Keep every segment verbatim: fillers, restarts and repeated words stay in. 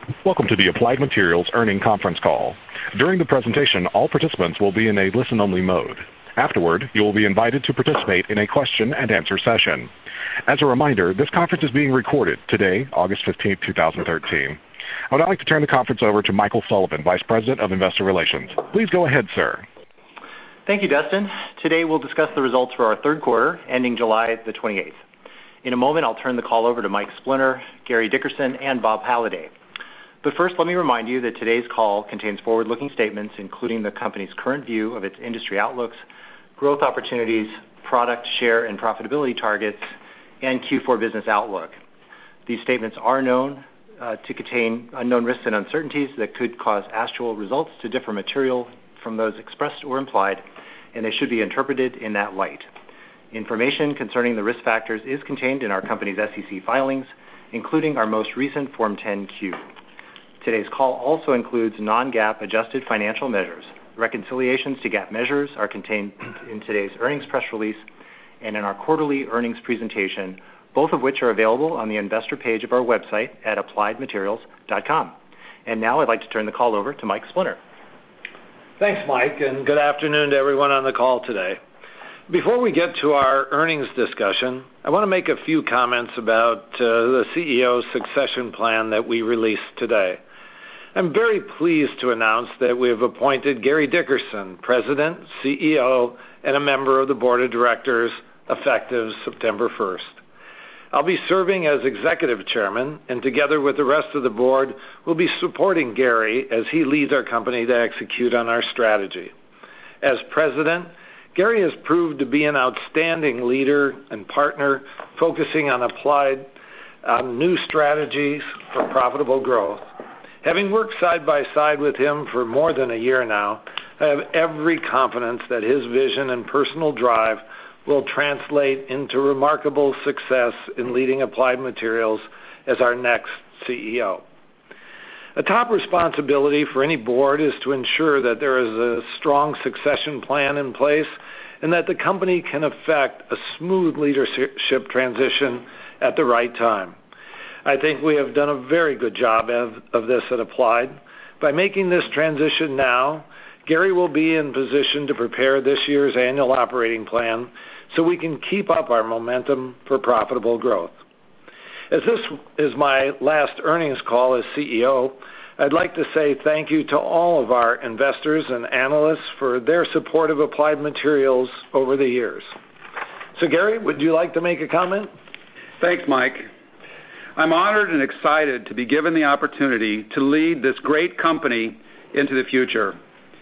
Welcome to the Applied Materials Earnings Conference Call. During the presentation, all participants will be in a listen-only mode. Afterward, you will be invited to participate in a question-and-answer session. As a reminder, this conference is being recorded today, August fifteenth, two thousand thirteen. I would like to turn the conference over to Michael Sullivan, Vice President of Investor Relations. Please go ahead, sir. Thank you, Dustin. Today we'll discuss the results for our third quarter, ending July the twenty-eighth. In a moment, I'll turn the call over to Mike Splinter, Gary Dickerson, and Bob Halliday. But first, let me remind you that today's call contains forward-looking statements, including the company's current view of its industry outlooks, growth opportunities, product share and profitability targets, and Q four business outlook. These statements are known uh, to contain unknown risks and uncertainties that could cause actual results to differ material from those expressed or implied, and they should be interpreted in that light. Information concerning the risk factors is contained in our company's S E C filings, including our most recent Form ten Q. Today's call also includes non-GAAP adjusted financial measures. Reconciliations to GAAP measures are contained in today's earnings press release and in our quarterly earnings presentation, both of which are available on the investor page of our website at applied materials dot com. And now I'd like to turn the call over to Mike Splinter. Thanks, Mike, and good afternoon to everyone on the call today. Before we get to our earnings discussion, I want to make a few comments about uh, the C E O succession plan that we released today. I'm very pleased to announce that we have appointed Gary Dickerson, President, C E O, and a member of the Board of Directors, effective September first. I'll be serving as Executive Chairman, and together with the rest of the board, we'll be supporting Gary as he leads our company to execute on our strategy. As President, Gary has proved to be an outstanding leader and partner, focusing on applied um, new strategies for profitable growth. Having worked side by side with him for more than a year now, I have every confidence that his vision and personal drive will translate into remarkable success in leading Applied Materials as our next C E O. A top responsibility for any board is to ensure that there is a strong succession plan in place and that the company can effect a smooth leadership transition at the right time. I think we have done a very good job of, of this at Applied. By making this transition now, Gary will be in position to prepare this year's annual operating plan so we can keep up our momentum for profitable growth. As this is my last earnings call as C E O, I'd like to say thank you to all of our investors and analysts for their support of Applied Materials over the years. So Gary, would you like to make a comment? Thanks, Mike. I'm honored and excited to be given the opportunity to lead this great company into the future.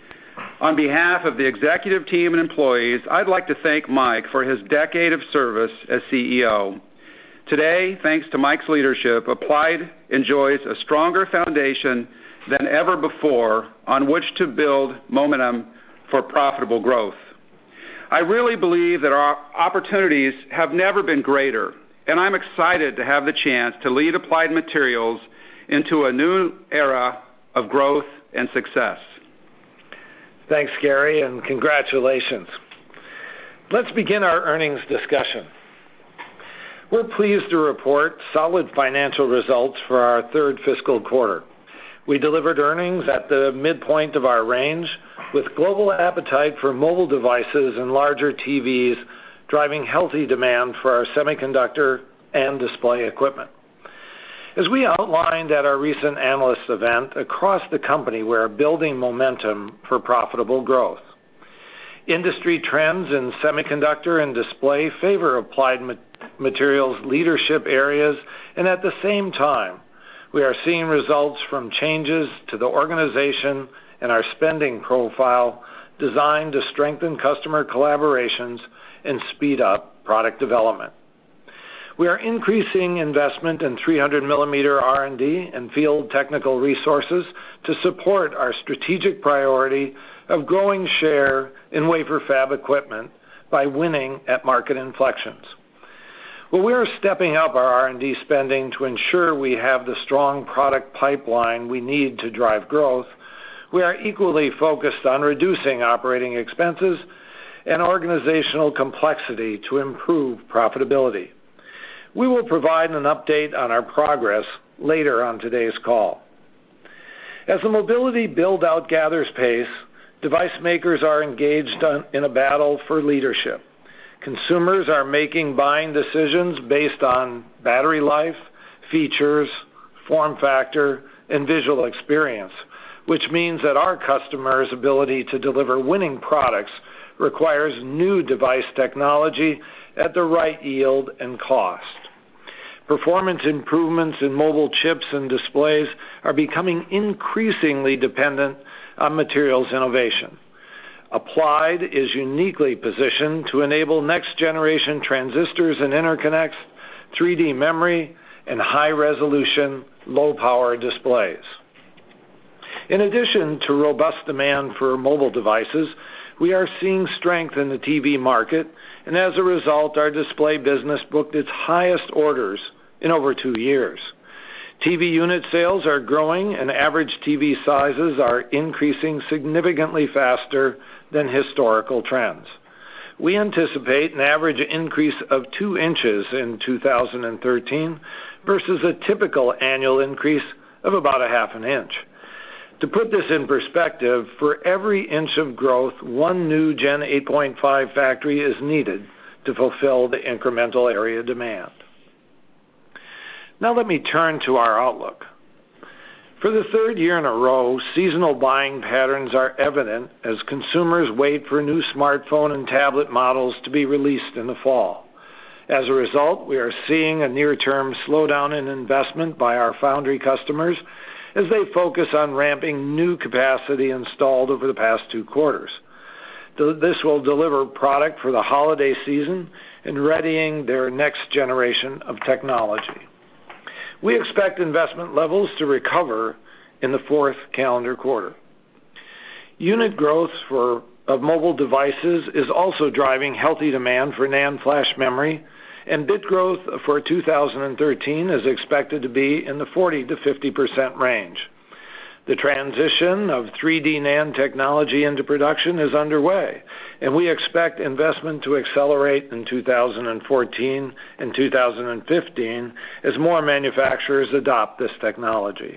On behalf of the executive team and employees, I'd like to thank Mike for his decade of service as C E O. Today, thanks to Mike's leadership, Applied enjoys a stronger foundation than ever before on which to build momentum for profitable growth. I really believe that our opportunities have never been greater, and I'm excited to have the chance to lead Applied Materials into a new era of growth and success. Thanks, Gary, and congratulations. Let's begin our earnings discussion. We're pleased to report solid financial results for our third fiscal quarter. We delivered earnings at the midpoint of our range, with global appetite for mobile devices and larger T Vs driving healthy demand for our semiconductor and display equipment. As we outlined at our recent analyst event, across the company we are building momentum for profitable growth. Industry trends in semiconductor and display favor Applied Materials leadership areas, and at the same time, we are seeing results from changes to the organization and our spending profile designed to strengthen customer collaborations and speed up product development. We are increasing investment in three hundred millimeter R and D and field technical resources to support our strategic priority of growing share in wafer fab equipment by winning at market inflections. Well, we are stepping up our R and D spending to ensure we have the strong product pipeline we need to drive growth. We are equally focused on reducing operating expenses and organizational complexity to improve profitability. We will provide an update on our progress later on today's call. As the mobility build-out gathers pace, device makers are engaged on, in a battle for leadership. Consumers are making buying decisions based on battery life, features, form factor, and visual experience, which means that our customers' ability to deliver winning products requires new device technology at the right yield and cost. Performance improvements in mobile chips and displays are becoming increasingly dependent on materials innovation. Applied is uniquely positioned to enable next-generation transistors and interconnects, three D memory, and high-resolution, low-power displays. In addition to robust demand for mobile devices, we are seeing strength in the T V market, and as a result, our display business booked its highest orders in over two years. T V unit sales are growing, and average T V sizes are increasing significantly faster than historical trends. We anticipate an average increase of two inches in two thousand thirteen versus a typical annual increase of about a half an inch. To put this in perspective, for every inch of growth, one new Gen eight point five factory is needed to fulfill the incremental area demand. Now let me turn to our outlook. For the third year in a row, seasonal buying patterns are evident as consumers wait for new smartphone and tablet models to be released in the fall. As a result, we are seeing a near-term slowdown in investment by our foundry customers as they focus on ramping new capacity installed over the past two quarters. This will deliver product for the holiday season and readying their next generation of technology. We expect investment levels to recover in the fourth calendar quarter. Unit growth for, of mobile devices is also driving healthy demand for NAND flash memory, and bit growth for two thousand thirteen is expected to be in the forty to fifty percent range. The transition of three D NAND technology into production is underway, and we expect investment to accelerate in two thousand fourteen and two thousand fifteen as more manufacturers adopt this technology.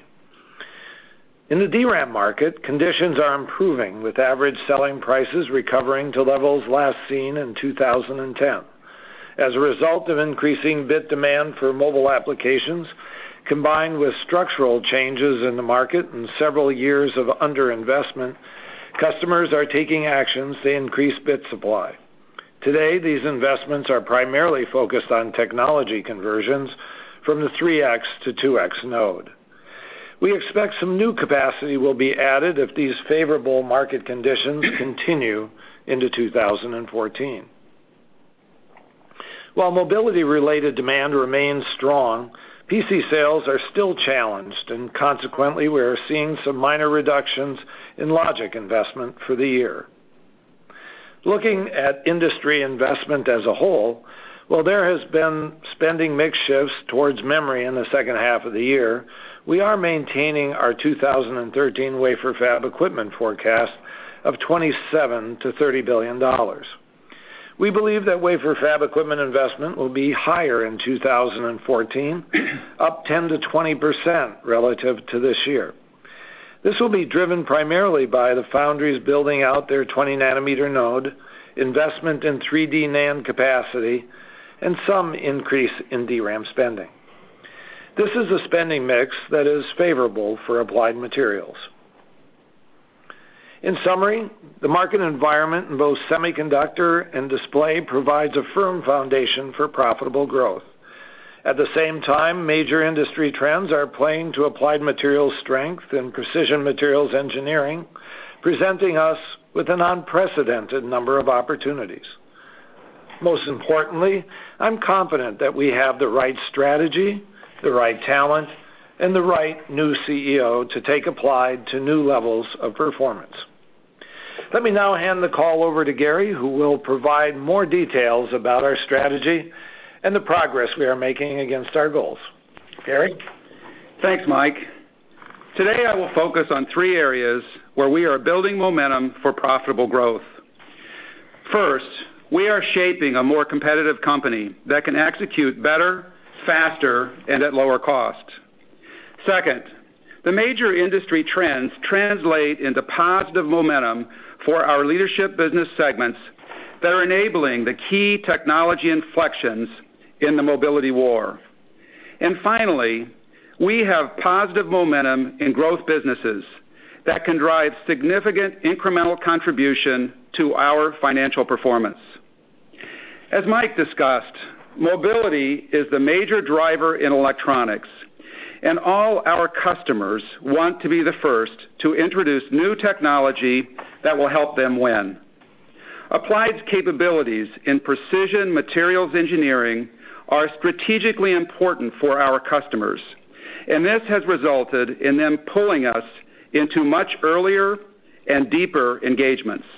In the D RAM market, conditions are improving, with average selling prices recovering to levels last seen in two thousand ten. As a result of increasing bit demand for mobile applications, combined with structural changes in the market and several years of underinvestment, customers are taking actions to increase bit supply. Today, these investments are primarily focused on technology conversions from the three X to two X node. We expect some new capacity will be added if these favorable market conditions continue into two thousand fourteen. While mobility-related demand remains strong, P C sales are still challenged, and consequently, we are seeing some minor reductions in logic investment for the year. Looking at industry investment as a whole, while there has been spending mix shifts towards memory in the second half of the year, we are maintaining our two thousand thirteen wafer fab equipment forecast of twenty-seven to thirty billion dollars. We believe that wafer fab equipment investment will be higher in two thousand fourteen, up ten to twenty percent relative to this year. This will be driven primarily by the foundries building out their twenty nanometer node, investment in three D NAND capacity, and some increase in D RAM spending. This is a spending mix that is favorable for Applied Materials. In summary, the market environment in both semiconductor and display provides a firm foundation for profitable growth. At the same time, major industry trends are playing to Applied Materials' strength in precision materials engineering, presenting us with an unprecedented number of opportunities. Most importantly, I'm confident that we have the right strategy, the right talent, and the right new C E O to take Applied to new levels of performance. Let me now hand the call over to Gary, who will provide more details about our strategy and the progress we are making against our goals. Gary? Thanks, Mike. Today I will focus on three areas where we are building momentum for profitable growth. First, we are shaping a more competitive company that can execute better, faster, and at lower cost. Second, The major industry trends translate into positive momentum for our leadership business segments that are enabling the key technology inflections in the mobility war. And finally, we have positive momentum in growth businesses that can drive significant incremental contribution to our financial performance. As Mike discussed, mobility is the major driver in electronics, and all our customers want to be the first to introduce new technology that will help them win. Applied's capabilities in precision materials engineering are strategically important for our customers, and this has resulted in them pulling us into much earlier and deeper engagements.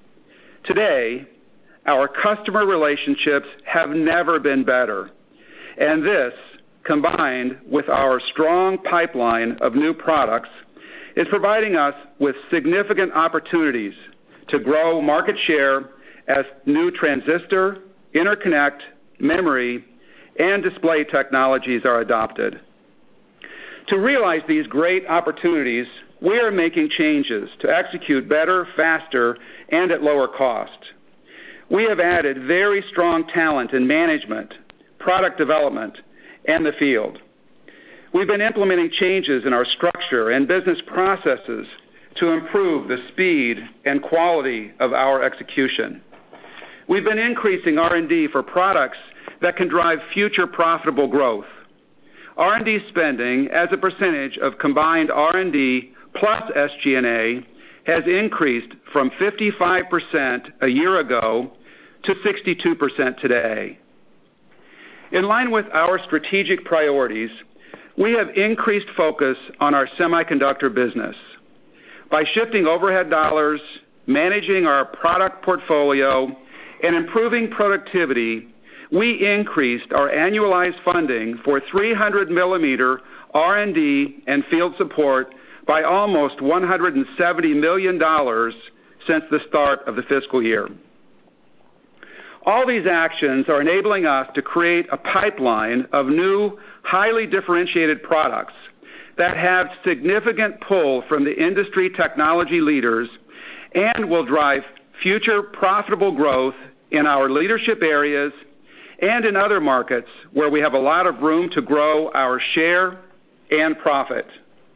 Today, our customer relationships have never been better, and this, combined with our strong pipeline of new products, is providing us with significant opportunities to grow market share as new transistor, interconnect, memory, and display technologies are adopted. To realize these great opportunities, we are making changes to execute better, faster, and at lower cost. We have added very strong talent in management, product development, and the field. We've been implementing changes in our structure and business processes to improve the speed and quality of our execution. We've been increasing R and D for products that can drive future profitable growth. R and D spending as a percentage of combined R and D plus S G and A has increased from fifty-five percent a year ago to sixty-two percent today. In line with our strategic priorities, we have increased focus on our semiconductor business. By shifting overhead dollars, managing our product portfolio, and improving productivity, we increased our annualized funding for three hundred millimeter R and D and field support by almost one hundred seventy million dollars since the start of the fiscal year. All these actions are enabling us to create a pipeline of new, highly differentiated products that have significant pull from the industry technology leaders and will drive future profitable growth in our leadership areas and in other markets where we have a lot of room to grow our share and profit.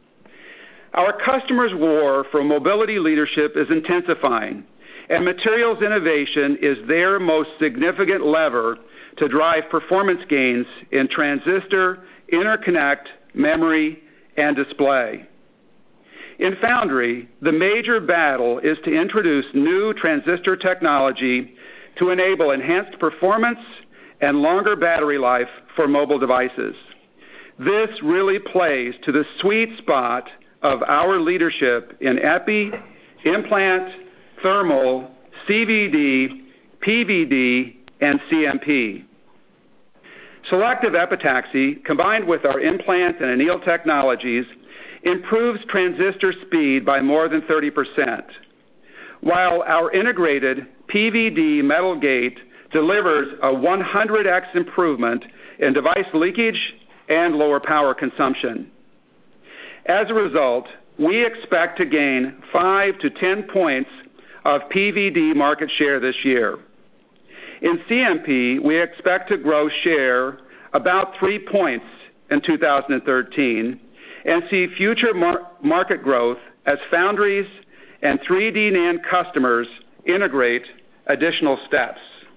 Our customers' war for mobility leadership is intensifying, and materials innovation is their most significant lever to drive performance gains in transistor, interconnect, memory, and display. In foundry, the major battle is to introduce new transistor technology to enable enhanced performance and longer battery life for mobile devices. This really plays to the sweet spot of our leadership in epi, implant, thermal, C V D, P V D, and C M P. Selective epitaxy, combined with our implant and anneal technologies, improves transistor speed by more than thirty percent, while our integrated P V D metal gate delivers a one hundred x improvement in device leakage and lower power consumption. As a result, we expect to gain five to ten points of P V D market share this year. In C M P, we expect to grow share about three points in two thousand thirteen and see future mar- market growth as foundries and three D NAND customers integrate additional steps.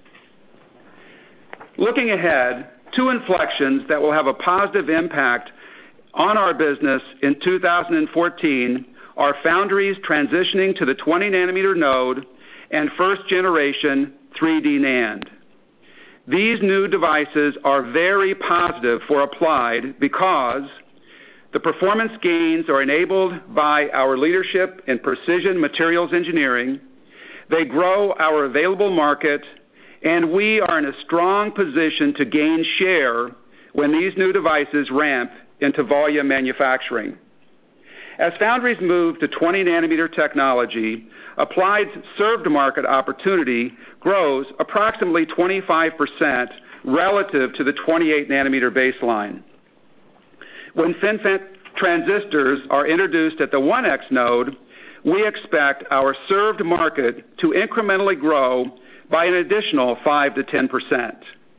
Looking ahead, two inflections that will have a positive impact on our business in two thousand fourteen are foundries transitioning to the twenty nanometer node and first generation three D NAND. These new devices are very positive for Applied because the performance gains are enabled by our leadership in precision materials engineering, they grow our available market, and we are in a strong position to gain share when these new devices ramp into volume manufacturing. As foundries move to twenty nanometer technology, Applied's served market opportunity grows approximately twenty-five percent relative to the twenty-eight nanometer baseline. When FinFET transistors are introduced at the one X node, we expect our served market to incrementally grow by an additional five to ten percent.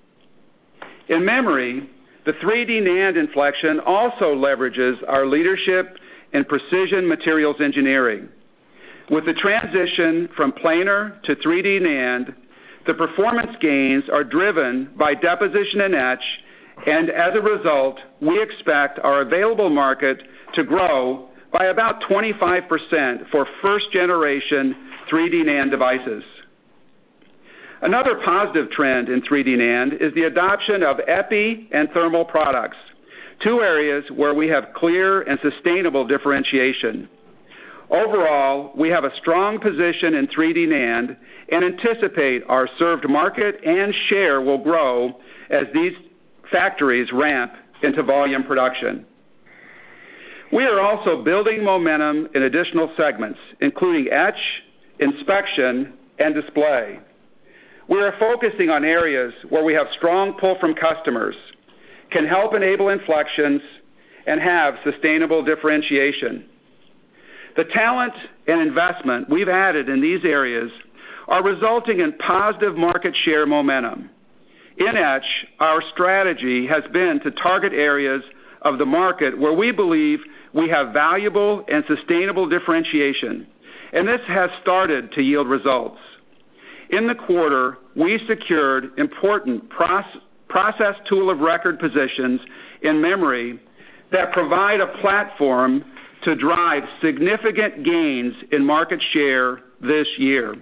In memory, the three D NAND inflection also leverages our leadership in precision materials engineering. With the transition from planar to three D NAND, the performance gains are driven by deposition and etch, and as a result, we expect our available market to grow by about twenty-five percent for first-generation three D NAND devices. Another positive trend in three D NAND is the adoption of epi and thermal products, two areas where we have clear and sustainable differentiation. Overall, we have a strong position in three D NAND and anticipate our served market and share will grow as these factories ramp into volume production. We are also building momentum in additional segments, including etch, inspection, and display. We are focusing on areas where we have strong pull from customers, can help enable inflections, and have sustainable differentiation. The talent and investment we've added in these areas are resulting in positive market share momentum. In etch, our strategy has been to target areas of the market where we believe we have valuable and sustainable differentiation, and this has started to yield results. In the quarter, we secured important process, process tool of record positions in memory that provide a platform to drive significant gains in market share this year.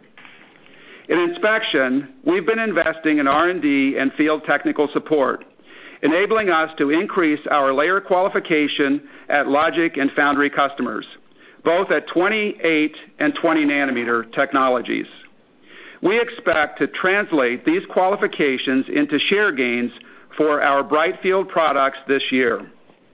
In inspection, we've been investing in R and D and field technical support, enabling us to increase our layer qualification at logic and foundry customers, both at twenty-eight and twenty nanometer technologies. We expect to translate these qualifications into share gains for our Brightfield products this year.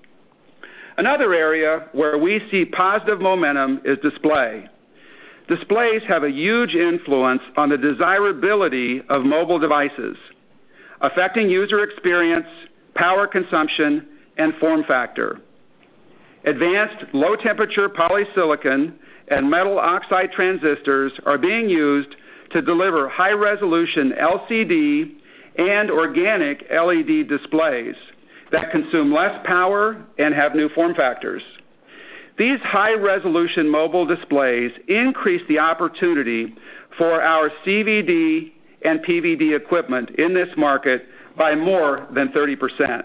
Another area where we see positive momentum is display. Displays have a huge influence on the desirability of mobile devices, affecting user experience, power consumption, and form factor. Advanced low-temperature polysilicon and metal oxide transistors are being used to deliver high-resolution L C D and organic L E D displays that consume less power and have new form factors. These high-resolution mobile displays increase the opportunity for our C V D and P V D equipment in this market by more than thirty percent.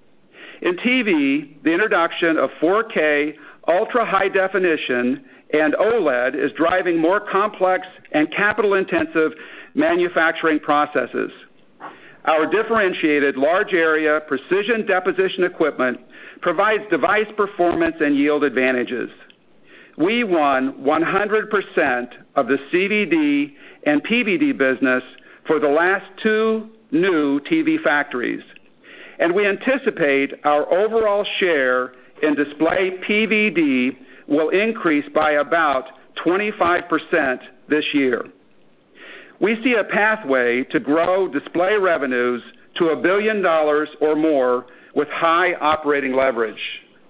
In T V, the introduction of four K ultra-high definition and OLED is driving more complex and capital-intensive manufacturing processes. Our differentiated large area precision deposition equipment provides device performance and yield advantages. We won one hundred percent of the C V D and P V D business for the last two new T V factories, and we anticipate our overall share in display P V D will increase by about twenty-five percent this year. We see a pathway to grow display revenues to a billion dollars or more with high operating leverage.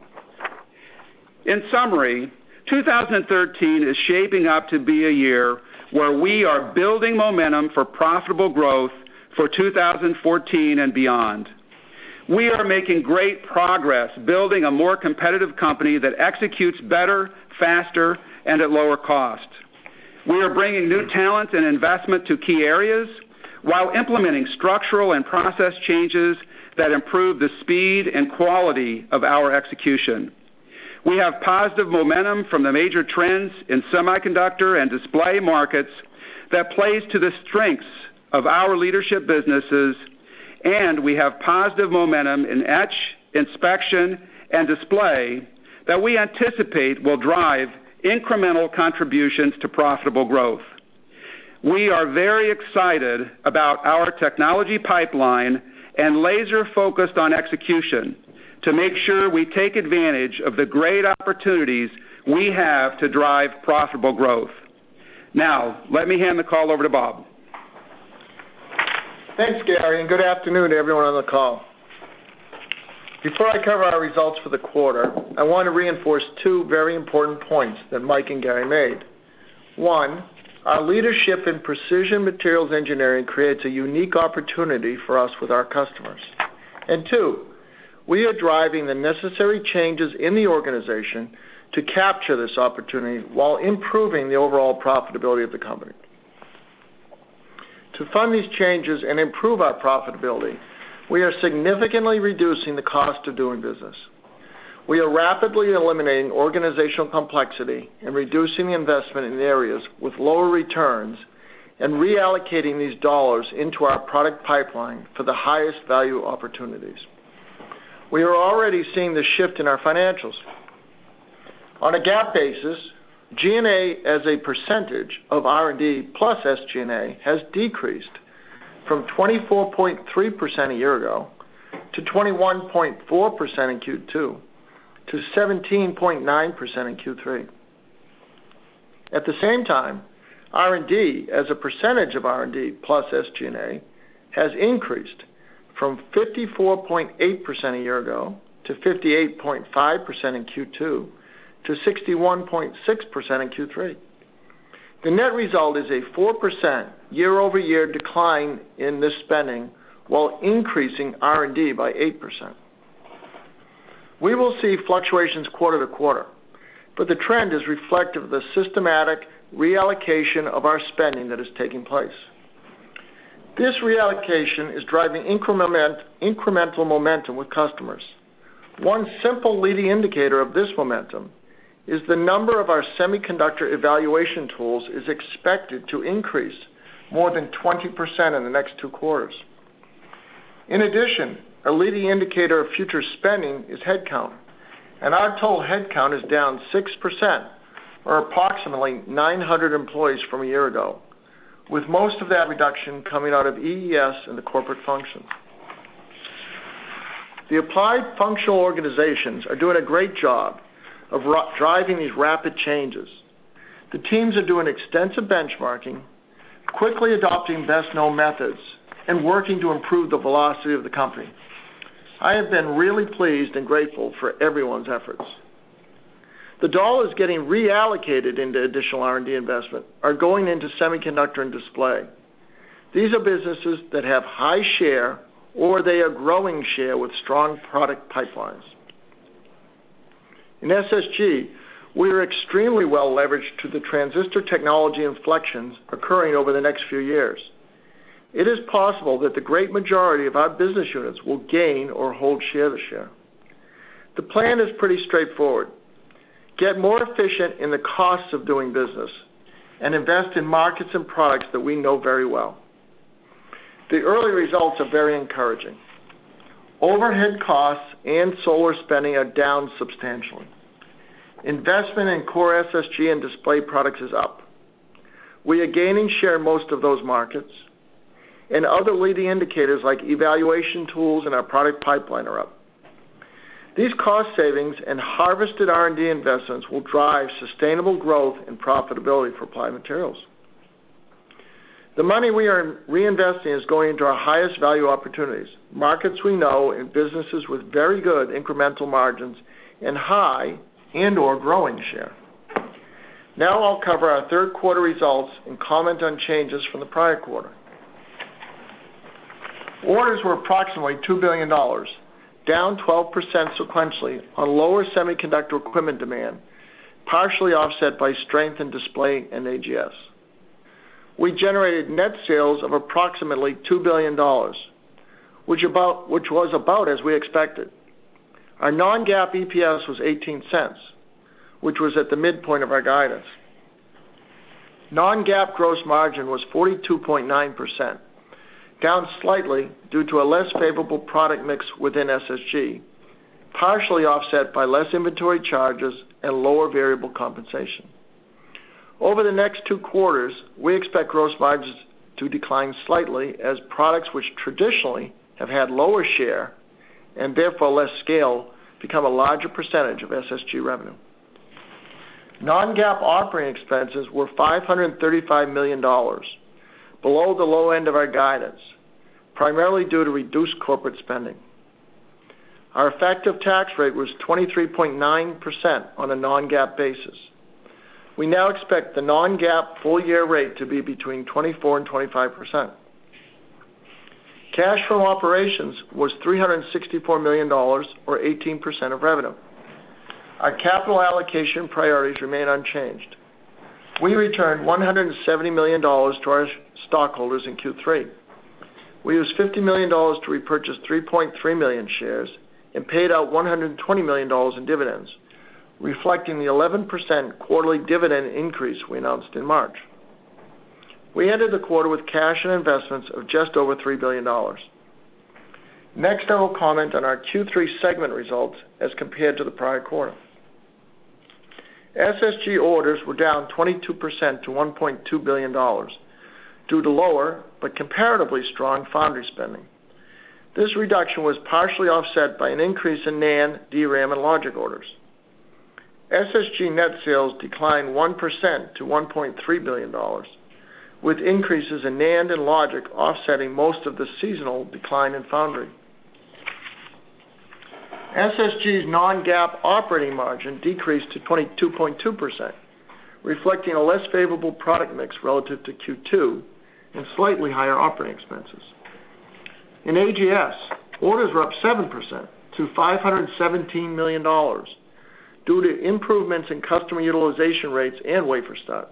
In summary, two thousand thirteen is shaping up to be a year where we are building momentum for profitable growth for two thousand fourteen and beyond. We are making great progress building a more competitive company that executes better, faster, and at lower cost. We are bringing new talent and investment to key areas while implementing structural and process changes that improve the speed and quality of our execution. We have positive momentum from the major trends in semiconductor and display markets that plays to the strengths of our leadership businesses, and we have positive momentum in etch, inspection, and display that we anticipate will drive incremental contributions to profitable growth. We are very excited about our technology pipeline and laser focused on execution to make sure we take advantage of the great opportunities we have to drive profitable growth. Now, let me hand the call over to Bob. Thanks, Gary, and good afternoon to everyone on the call. Before I cover our results for the quarter, I want to reinforce two very important points that Mike and Gary made. One, our leadership in precision materials engineering creates a unique opportunity for us with our customers. And two, we are driving the necessary changes in the organization to capture this opportunity while improving the overall profitability of the company. To fund these changes and improve our profitability, we are significantly reducing the cost of doing business. We are rapidly eliminating organizational complexity and reducing the investment in areas with lower returns and reallocating these dollars into our product pipeline for the highest value opportunities. We are already seeing the shift in our financials. On a GAAP basis, G and A as a percentage of R and D plus S G and A has decreased from twenty-four point three percent a year ago to twenty-one point four percent in Q two to seventeen point nine percent in Q three. At the same time, R and D as a percentage of R and D plus S G and A has increased from fifty-four point eight percent a year ago to fifty-eight point five percent in Q two to sixty-one point six percent in Q three. The net result is a four percent year-over-year decline in this spending while increasing R and D by eight percent. We will see fluctuations quarter to quarter, but the trend is reflective of the systematic reallocation of our spending that is taking place. This reallocation is driving increment, incremental momentum with customers. One simple leading indicator of this momentum is the number of our semiconductor evaluation tools is expected to increase more than twenty percent in the next two quarters. In addition, a leading indicator of future spending is headcount, and our total headcount is down six percent, or approximately nine hundred employees from a year ago, with most of that reduction coming out of E E S and the corporate functions. The applied functional organizations are doing a great job of driving these rapid changes. The teams are doing extensive benchmarking, quickly adopting best-known methods, and working to improve the velocity of the company. I have been really pleased and grateful for everyone's efforts. The dollars getting reallocated into additional R and D investment are going into semiconductor and display. These are businesses that have high share or they are growing share with strong product pipelines. In S S G, we are extremely well leveraged to the transistor technology inflections occurring over the next few years. It is possible that the great majority of our business units will gain or hold share this year. The plan is pretty straightforward. Get more efficient in the costs of doing business and invest in markets and products that we know very well. The early results are very encouraging. Overhead costs and solar spending are down substantially. Investment in core S S G and display products is up. We are gaining share in most of those markets, and other leading indicators like evaluation tools and our product pipeline are up. These cost savings and harvested R and D investments will drive sustainable growth and profitability for Applied Materials. The money we are reinvesting is going into our highest value opportunities, markets we know, and businesses with very good incremental margins and high and or growing share. Now I'll cover our third quarter results and comment on changes from the prior quarter. Orders were approximately two billion dollars, down twelve percent sequentially on lower semiconductor equipment demand, partially offset by strength in display and A G S. We generated net sales of approximately two billion dollars, which, about, which was about as we expected. Our non-GAAP E P S was eighteen cents, which was at the midpoint of our guidance. Non-GAAP gross margin was forty-two point nine percent, down slightly due to a less favorable product mix within S S G, partially offset by less inventory charges and lower variable compensation. Over the next two quarters, we expect gross margins to decline slightly as products which traditionally have had lower share and therefore less scale become a larger percentage of S S G revenue. Non-GAAP operating expenses were five hundred thirty-five million dollars, below the low end of our guidance, primarily due to reduced corporate spending. Our effective tax rate was twenty-three point nine percent on a non-GAAP basis. We now expect the non-GAAP full-year rate to be between twenty-four and twenty-five percent. Cash from operations was three hundred sixty-four million dollars, or eighteen percent of revenue. Our capital allocation priorities remain unchanged. We returned one hundred seventy million dollars to our stockholders in Q three. We used fifty million dollars to repurchase three point three million shares and paid out one hundred twenty million dollars in dividends, reflecting the eleven percent quarterly dividend increase we announced in March. We ended the quarter with cash and investments of just over three billion dollars. Next, I will comment on our Q three segment results as compared to the prior quarter. S S G orders were down twenty-two percent to one point two billion dollars due to lower but comparatively strong foundry spending. This reduction was partially offset by an increase in NAND, D RAM, and logic orders. S S G net sales declined one percent to one point three billion dollars, with increases in NAND and logic offsetting most of the seasonal decline in foundry. S S G's non-GAAP operating margin decreased to twenty-two point two percent, reflecting a less favorable product mix relative to Q two and slightly higher operating expenses. In A G S, orders were up seven percent to five hundred seventeen million dollars due to improvements in customer utilization rates and wafer starts.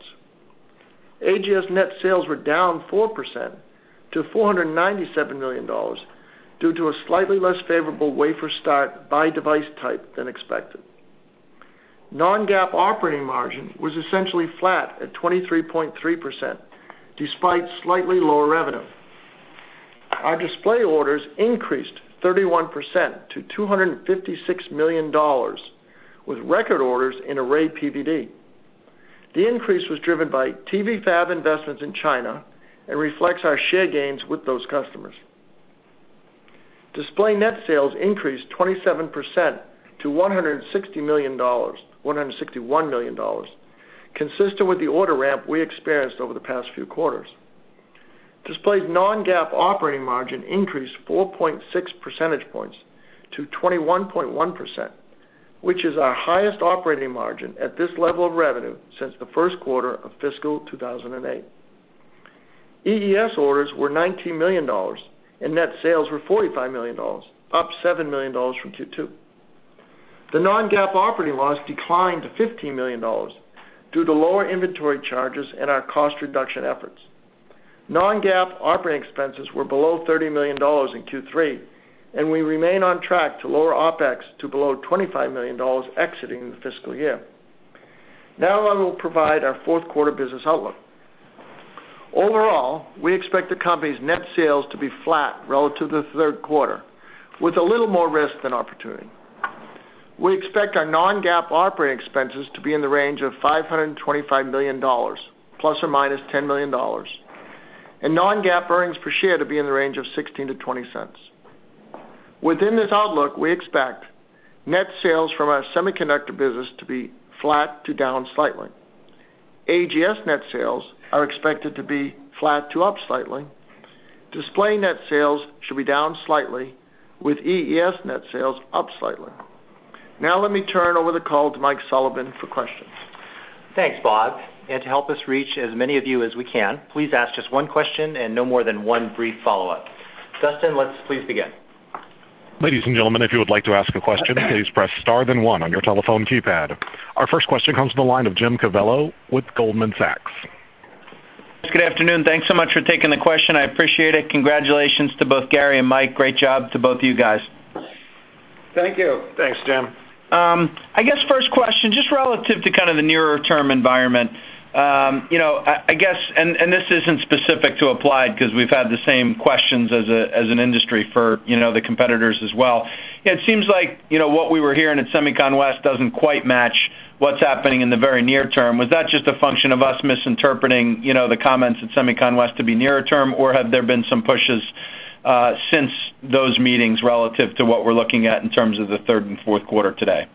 A G S net sales were down four percent to four hundred ninety-seven million dollars due to a slightly less favorable wafer start by device type than expected. Non-GAAP operating margin was essentially flat at twenty-three point three percent, despite slightly lower revenue. Our display orders increased thirty-one percent to two hundred fifty-six million dollars, with record orders in Array P V D. The increase was driven by T V fab investments in China and reflects our share gains with those customers. Display net sales increased twenty-seven percent to one hundred sixty million dollars, one hundred sixty-one million dollars, consistent with the order ramp we experienced over the past few quarters. Display's non-GAAP operating margin increased four point six percentage points to twenty-one point one percent, which is our highest operating margin at this level of revenue since the first quarter of fiscal two thousand eight. E E S orders were nineteen million dollars, and net sales were forty-five million dollars, up seven million dollars from Q two. The non-GAAP operating loss declined to fifteen million dollars due to lower inventory charges and our cost reduction efforts. Non-GAAP operating expenses were below thirty million dollars in Q three, and we remain on track to lower OpEx to below twenty-five million dollars exiting the fiscal year. Now I will provide our fourth quarter business outlook. Overall, we expect the company's net sales to be flat relative to the third quarter, with a little more risk than opportunity. We expect our non-GAAP operating expenses to be in the range of five hundred twenty-five million dollars, plus or minus ten million dollars, and non-GAAP earnings per share to be in the range of sixteen to twenty cents. Within this outlook, we expect net sales from our semiconductor business to be flat to down slightly. A G S net sales are expected to be flat to up slightly. Display net sales should be down slightly, with E E S net sales up slightly. Now let me turn over the call to Mike Sullivan for questions. Thanks, Bob. And to help us reach as many of you as we can, please ask just one question and no more than one brief follow-up. Dustin, let's please begin. Ladies and gentlemen, if you would like to ask a question, please press star then one on your telephone keypad. Our first question comes from the line of Jim Covello with Goldman Sachs. Good afternoon. Thanks so much for taking the question. I appreciate it. Congratulations to both Gary and Mike. Great job to both of you guys. Thank you. Thanks, Jim. Um, I guess first question, just relative to kind of the nearer term environment. Um, you know, I, I guess, and, and this isn't specific to Applied because we've had the same questions as a as an industry for you know the competitors as well. Yeah, it seems like you know what we were hearing at SEMICON West doesn't quite match what's happening in the very near term. Was that just a function of us misinterpreting you know the comments at SEMICON West to be nearer term, or have there been some pushes uh, since those meetings relative to what we're looking at in terms of the third and fourth quarter today?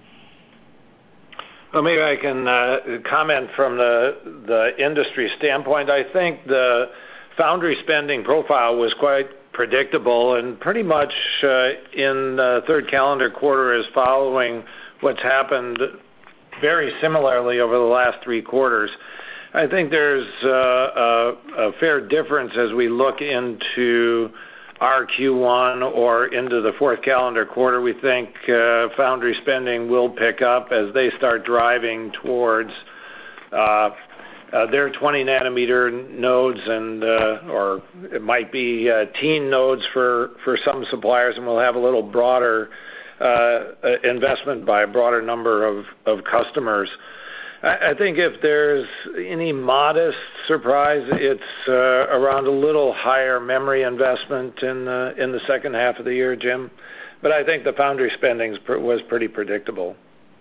Well, maybe I can uh, comment from the the industry standpoint. I think the foundry spending profile was quite predictable and pretty much uh, in the third calendar quarter is following what's happened very similarly over the last three quarters. I think there's uh, a, a fair difference as we look into our Q one or into the fourth calendar quarter. We think uh, foundry spending will pick up as they start driving towards uh, uh, their twenty nanometer nodes, and uh, or it might be uh, teen nodes for, for some suppliers, and we'll have a little broader uh, investment by a broader number of, of customers. I think if there's any modest surprise, it's uh, around a little higher memory investment in the in the second half of the year, Jim. But I think the foundry spending was pretty predictable.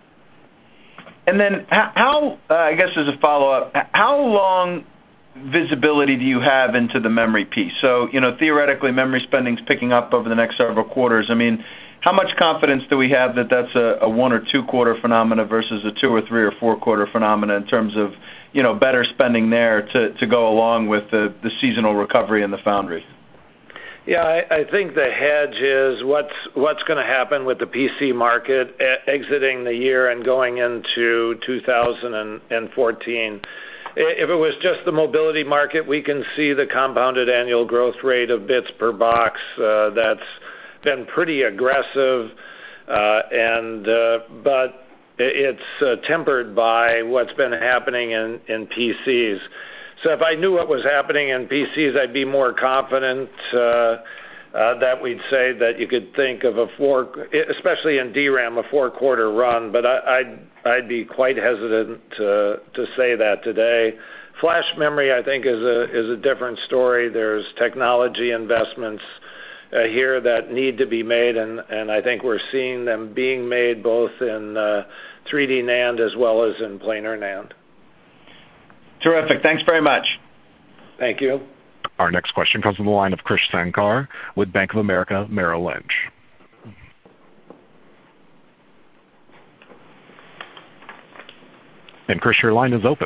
And then how, uh, I guess as a follow-up, how long visibility do you have into the memory piece? So, you know, theoretically, memory spending's picking up over the next several quarters. I mean, how much confidence do we have that that's a, a one or two quarter phenomena versus a two or three or four quarter phenomena in terms of, you know, better spending there to, to go along with the, the seasonal recovery in the foundry? Yeah, I, I think the hedge is what's what's going to happen with the P C market a- exiting the year and going into two thousand fourteen. If it was just the mobility market, we can see the compounded annual growth rate of bits per box. Uh, that's been pretty aggressive, uh, and uh, but it's uh, tempered by what's been happening in, in P Cs. So if I knew what was happening in P Cs, I'd be more confident uh, uh, that we'd say that you could think of a four, especially in D RAM, a four-quarter run. But I, I'd I'd be quite hesitant to to say that today. Flash memory, I think, is a is a different story. There's technology investments Uh, here that need to be made, and, and I think we're seeing them being made both in uh, three D NAND as well as in planar NAND. Terrific. Thanks very much. Thank you. Our next question comes from the line of Krish Sankar with Bank of America Merrill Lynch. And Krish, your line is open.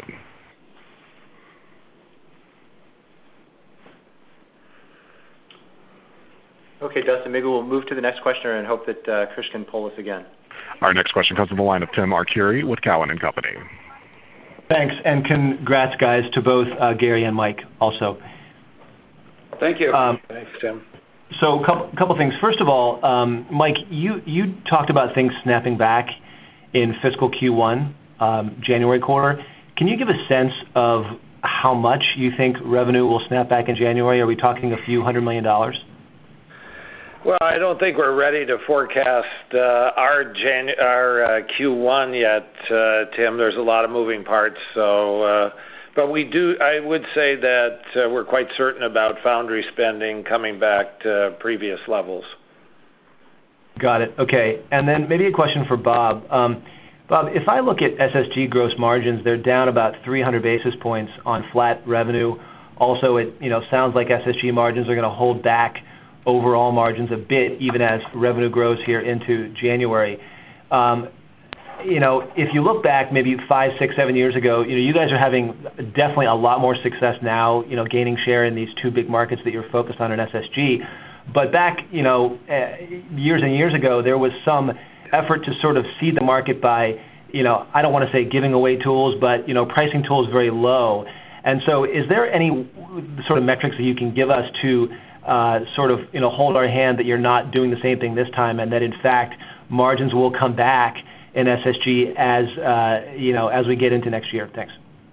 Okay, Dustin, maybe we'll move to the next questioner and hope that uh, Krish can poll us again. Our next question comes from the line of Tim Arcuri with Cowen and Company. Thanks, and congrats, guys, to both uh, Gary and Mike also. Thank you. Um, Thanks, Tim. So a couple, couple things. First of all, um, Mike, you, you talked about things snapping back in fiscal Q one, um, January quarter. Can you give a sense of how much you think revenue will snap back in January? Are we talking a few hundred million dollars? Well, I don't think we're ready to forecast uh, our Jan- our uh, Q one yet, uh, Tim. There's a lot of moving parts. So, uh, but we do. I would say that uh, we're quite certain about foundry spending coming back to previous levels. Got it. Okay. And then maybe a question for Bob. Um, Bob, if I look at S S G gross margins, they're down about three hundred basis points on flat revenue. Also, it you know sounds like S S G margins are going to hold back overall margins a bit, even as revenue grows here into January. Um, you know, if you look back maybe five, six, seven years ago, you know, you guys are having definitely a lot more success now, you know, gaining share in these two big markets that you're focused on in S S G. But back, you know, uh, years and years ago, there was some effort to sort of seed the market by, you know, I don't want to say giving away tools, but, you know, pricing tools very low. And so is there any sort of metrics that you can give us to Uh, sort of, you know, hold our hand that you're not doing the same thing this time, and that in fact margins will come back in S S G as uh, you know as we get into next year? Thanks.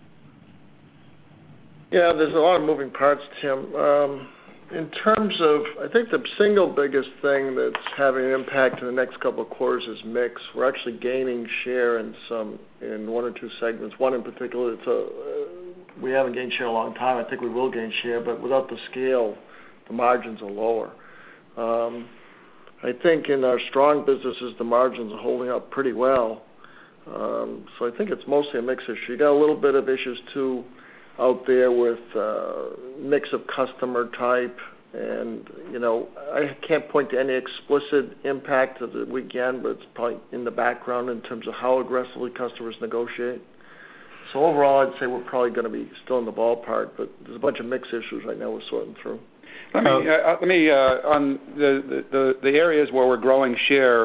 Yeah, there's a lot of moving parts, Tim. Um, in terms of, I think the single biggest thing that's having an impact in the next couple of quarters is mix. We're actually gaining share in some in one or two segments. One in particular, it's a, uh, we haven't gained share in a long time. I think we will gain share, but without the scale, the margins are lower. Um, I think in our strong businesses, the margins are holding up pretty well. Um, so I think it's mostly a mix issue. You got a little bit of issues too out there with uh, mix of customer type, and you know I can't point to any explicit impact of the weekend, but it's probably in the background in terms of how aggressively customers negotiate. So overall, I'd say we're probably going to be still in the ballpark, but there's a bunch of mix issues right now we're sorting through. Let me, uh, let me uh, on the, the, the areas where we're growing share,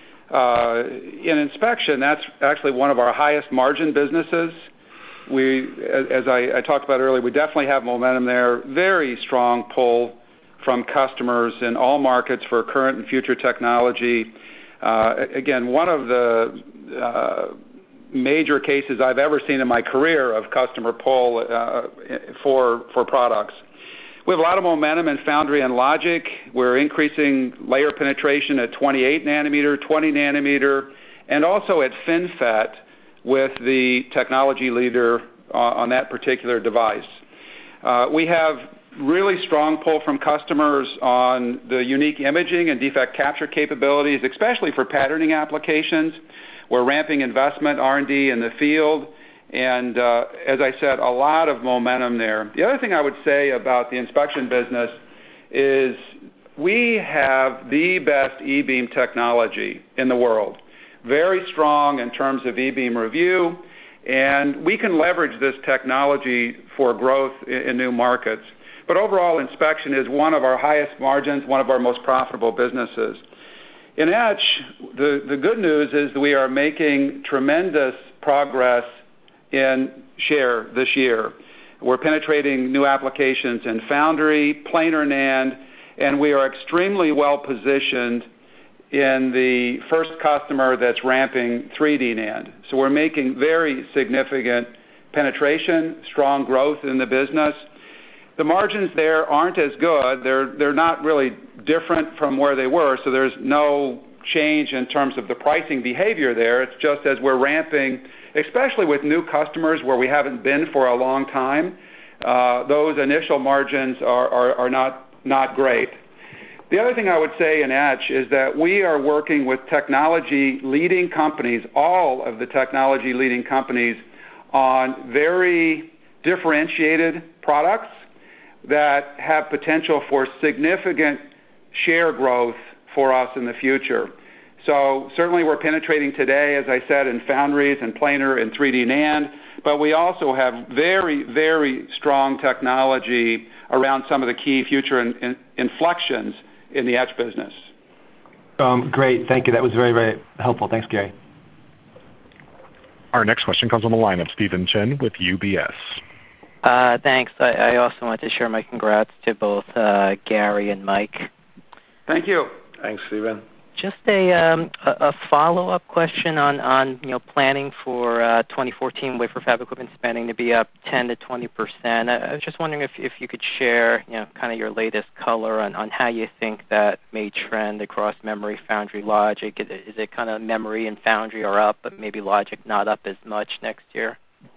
uh, in inspection, that's actually one of our highest margin businesses. We, as I, I talked about earlier, we definitely have momentum there, very strong pull from customers in all markets for current and future technology. Uh, again, one of the uh, major cases I've ever seen in my career of customer pull uh, for, for products. We have a lot of momentum in foundry and logic. We're increasing layer penetration at twenty-eight nanometer, twenty nanometer, and also at FinFET with the technology leader uh, on that particular device. Uh, we have really strong pull from customers on the unique imaging and defect capture capabilities, especially for patterning applications. We're ramping investment, R and D in the field. And uh, as I said, a lot of momentum there. The other thing I would say about the inspection business is we have the best E-beam technology in the world. Very strong in terms of E-beam review, and we can leverage this technology for growth in, in new markets. But overall, inspection is one of our highest margins, one of our most profitable businesses. In etch, the, the good news is that we are making tremendous progress in share this year. We're penetrating new applications in foundry, planar NAND, and we are extremely well positioned in the first customer that's ramping three D NAND. So we're making very significant penetration, strong growth in the business. The margins there aren't as good. They're, they're not really different from where they were, so there's no change in terms of the pricing behavior there. It's just as we're ramping, especially with new customers where we haven't been for a long time, uh, those initial margins are, are, are not, not great. The other thing I would say in etch is that we are working with technology leading companies, all of the technology leading companies, on very differentiated products that have potential for significant share growth for us in the future. So certainly we're penetrating today, as I said, in foundries and planar and three D NAND, but we also have very, very strong technology around some of the key future in, in, inflections in the etch business. Um, great. Thank you. That was very, very helpful. Thanks, Gary. Our next question comes on the line of Stephen Chin with U B S. Uh, thanks. I, I also want to share my congrats to both uh, Gary and Mike. Thank you. Thanks, Stephen. Just a, um, a, a follow-up question on, on you know planning for uh, twenty fourteen wafer fab equipment spending to be up ten to twenty percent. I, I was just wondering if, if you could share you know kind of your latest color on, on how you think that may trend across memory, foundry, logic. Is it, is it kind of memory and foundry are up, but maybe logic not up as much next year?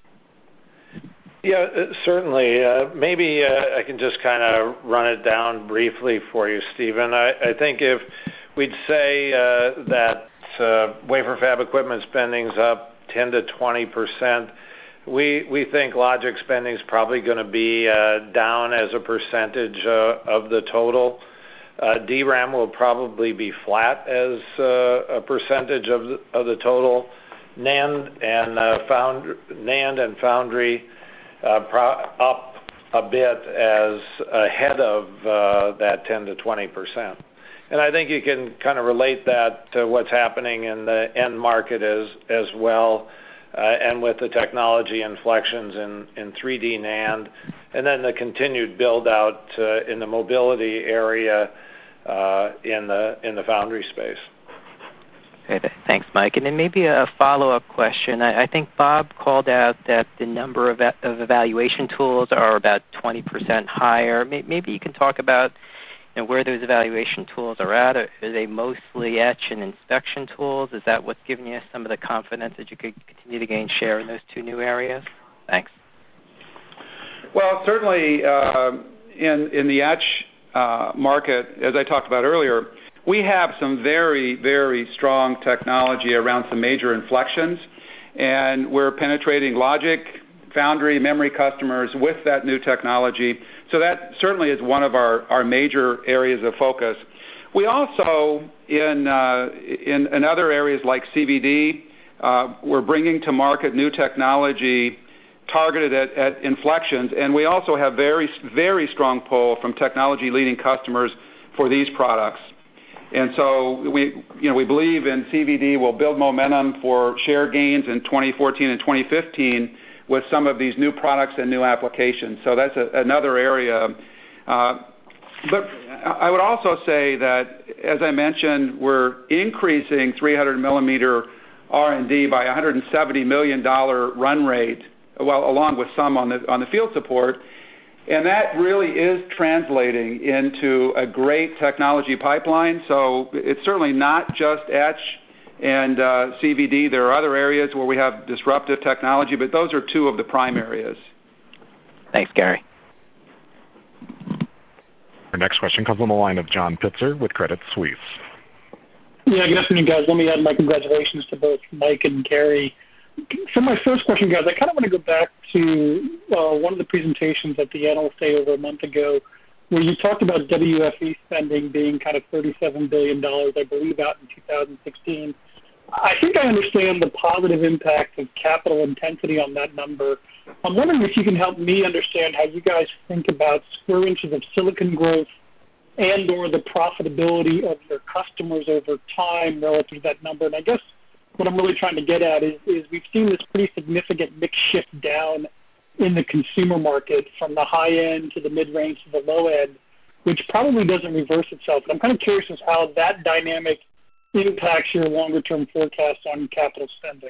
Yeah, uh, certainly. Uh, maybe uh, I can just kind of run it down briefly for you, Stephen. I, I think if we'd say uh, that uh, wafer fab equipment spending's up ten to twenty percent, we we think logic spending's probably going to be uh, down as a percentage uh, of the total. Uh, D RAM will probably be flat as uh, a percentage of the, of the total. NAND and uh, found NAND and foundry uh, pro- up a bit as ahead of uh, that ten to twenty percent. And I think you can kind of relate that to what's happening in the end market as as well, uh, and with the technology inflections in, in three D NAND, and then the continued build out uh, in the mobility area uh, in the in the foundry space. Okay, thanks, Mike. And then maybe a follow-up question. I, I think Bob called out that the number of, of evaluation tools are about twenty percent higher. Maybe you can talk about you know, where those evaluation tools are at. Are they mostly etch and inspection tools? Is that what's giving you some of the confidence that you could continue to gain share in those two new areas? Thanks. Well, certainly uh, in, in the etch uh, market, as I talked about earlier, we have some very, very strong technology around some major inflections, and we're penetrating logic, foundry, memory customers with that new technology. So that certainly is one of our, our major areas of focus. We also, in, uh, in, in other areas like C V D, uh, we're bringing to market new technology targeted at, at inflections, and we also have very, very strong pull from technology-leading customers for these products. And so we, you know, we believe in C V D will build momentum for share gains in twenty fourteen and twenty fifteen with some of these new products and new applications. So that's a, another area. Uh, but I would also say that, as I mentioned, we're increasing three hundred millimeter R and D by a one hundred seventy million dollars run rate, well, along with some on the on the field support. And that really is translating into a great technology pipeline. So it's certainly not just etch and uh, C V D. There are other areas where we have disruptive technology, but those are two of the prime areas. Thanks, Gary. Our next question comes on the line of John Pitzer with Credit Suisse. Yeah, good afternoon, guys. Let me add my congratulations to both Mike and Gary. For my first question, guys, I kind of want to go back to uh, one of the presentations at the Analyst Day over a month ago where you talked about W F E spending being kind of thirty-seven billion dollars, I believe, out in two thousand sixteen. I think I understand the positive impact of capital intensity on that number. I'm wondering if you can help me understand how you guys think about square inches of silicon growth and or the profitability of your customers over time relative to that number. And I guess what I'm really trying to get at is, is we've seen this pretty significant mix shift down in the consumer market from the high end to the mid-range to the low end, which probably doesn't reverse itself. And I'm kind of curious as how that dynamic impacts your longer-term forecast on capital spending.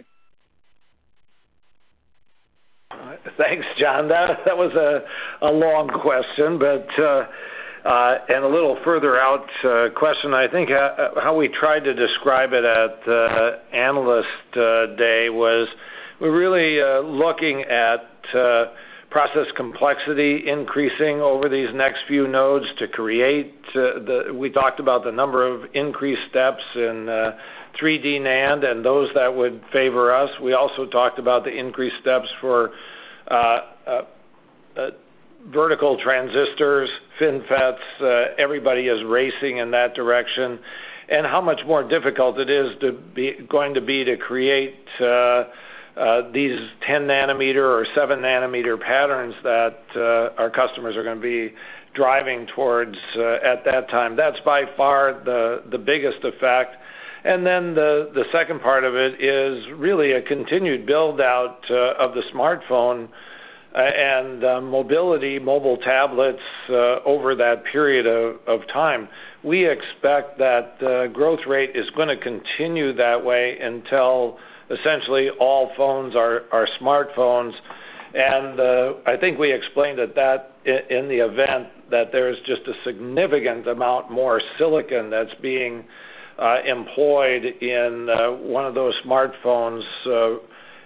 Uh, thanks, John. That, that was a, a long question, but uh, uh, and a little further out uh, question. I think how, how we tried to describe it at uh, Analyst uh, Day was we're really uh, looking at uh, process complexity increasing over these next few nodes to create uh, the. We talked about the number of increased steps in uh, three D NAND and those that would favor us. We also talked about the increased steps for uh, uh, uh, vertical transistors, FinFETs. Uh, everybody is racing in that direction, and how much more difficult it is to be going to be to create uh, uh, these ten nanometer or seven nanometer patterns that uh, our customers are going to be driving towards uh, at that time. That's by far the the biggest effect. And then the, the second part of it is really a continued build-out uh, of the smartphone uh, and uh, mobility, mobile tablets uh, over that period of, of time. We expect that the growth rate is going to continue that way until essentially all phones are, are smartphones. And uh, I think we explained at that in the event that there's just a significant amount more silicon that's being Uh, employed in uh, one of those smartphones, uh,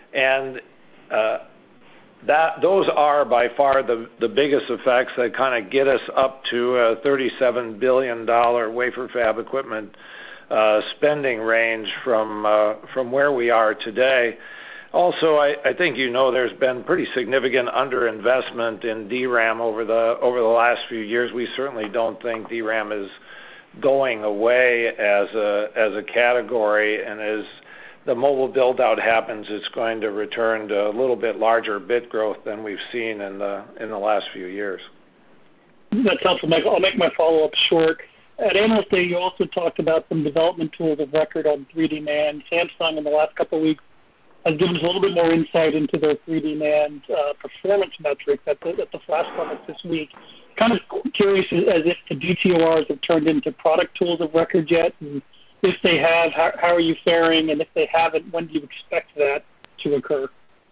and uh, that those are by far the, the biggest effects that kind of get us up to a thirty-seven billion dollars wafer fab equipment uh, spending range from uh, from where we are today. Also, I, I think you know there's been pretty significant underinvestment in D RAM over the over the last few years. We certainly don't think D RAM is going away as a as a category, and as the mobile build out happens, it's going to return to a little bit larger bit growth than we've seen in the in the last few years. That's helpful, Michael. I'll make my follow up short. At Analyst Day, you also talked about some development tools of record on three D NAND. Samsung in the last couple of weeks has given us a little bit more insight into their three D NAND uh, performance metrics at the, at the Flash Summit this week. Kind of curious as if the D T O Rs have turned into product tools of record yet, and if they have, how, how are you faring, and if they haven't, when do you expect that to occur?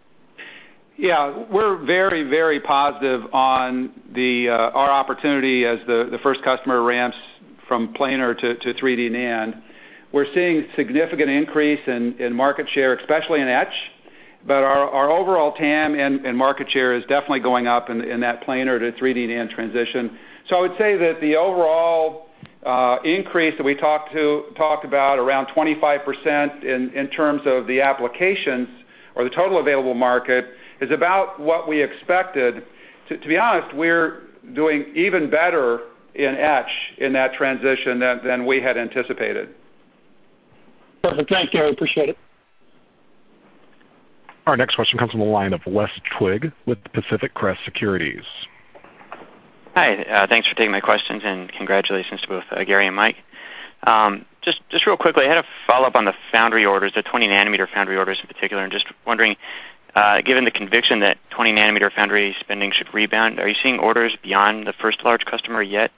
Yeah, we're very, very positive on the uh, our opportunity as the, the first customer ramps from planar to, to three D NAND. We're seeing significant increase in, in market share, especially in etch. But our, our overall T A M and, and market share is definitely going up in, in that planar to three D NAND transition. So I would say that the overall uh, increase that we talked to talked about, around twenty-five percent in, in terms of the applications or the total available market, is about what we expected. To, to be honest, we're doing even better in etch in that transition than, than we had anticipated. Perfect. Thanks, Gary. Appreciate it. Our next question comes from the line of Wes Twigg with Pacific Crest Securities. Hi, uh, thanks for taking my questions, and congratulations to both uh, Gary and Mike. Um, just, just real quickly, I had a follow-up on the foundry orders, the twenty nanometer foundry orders in particular, and just wondering, uh, given the conviction that twenty nanometer foundry spending should rebound, are you seeing orders beyond the first large customer yet?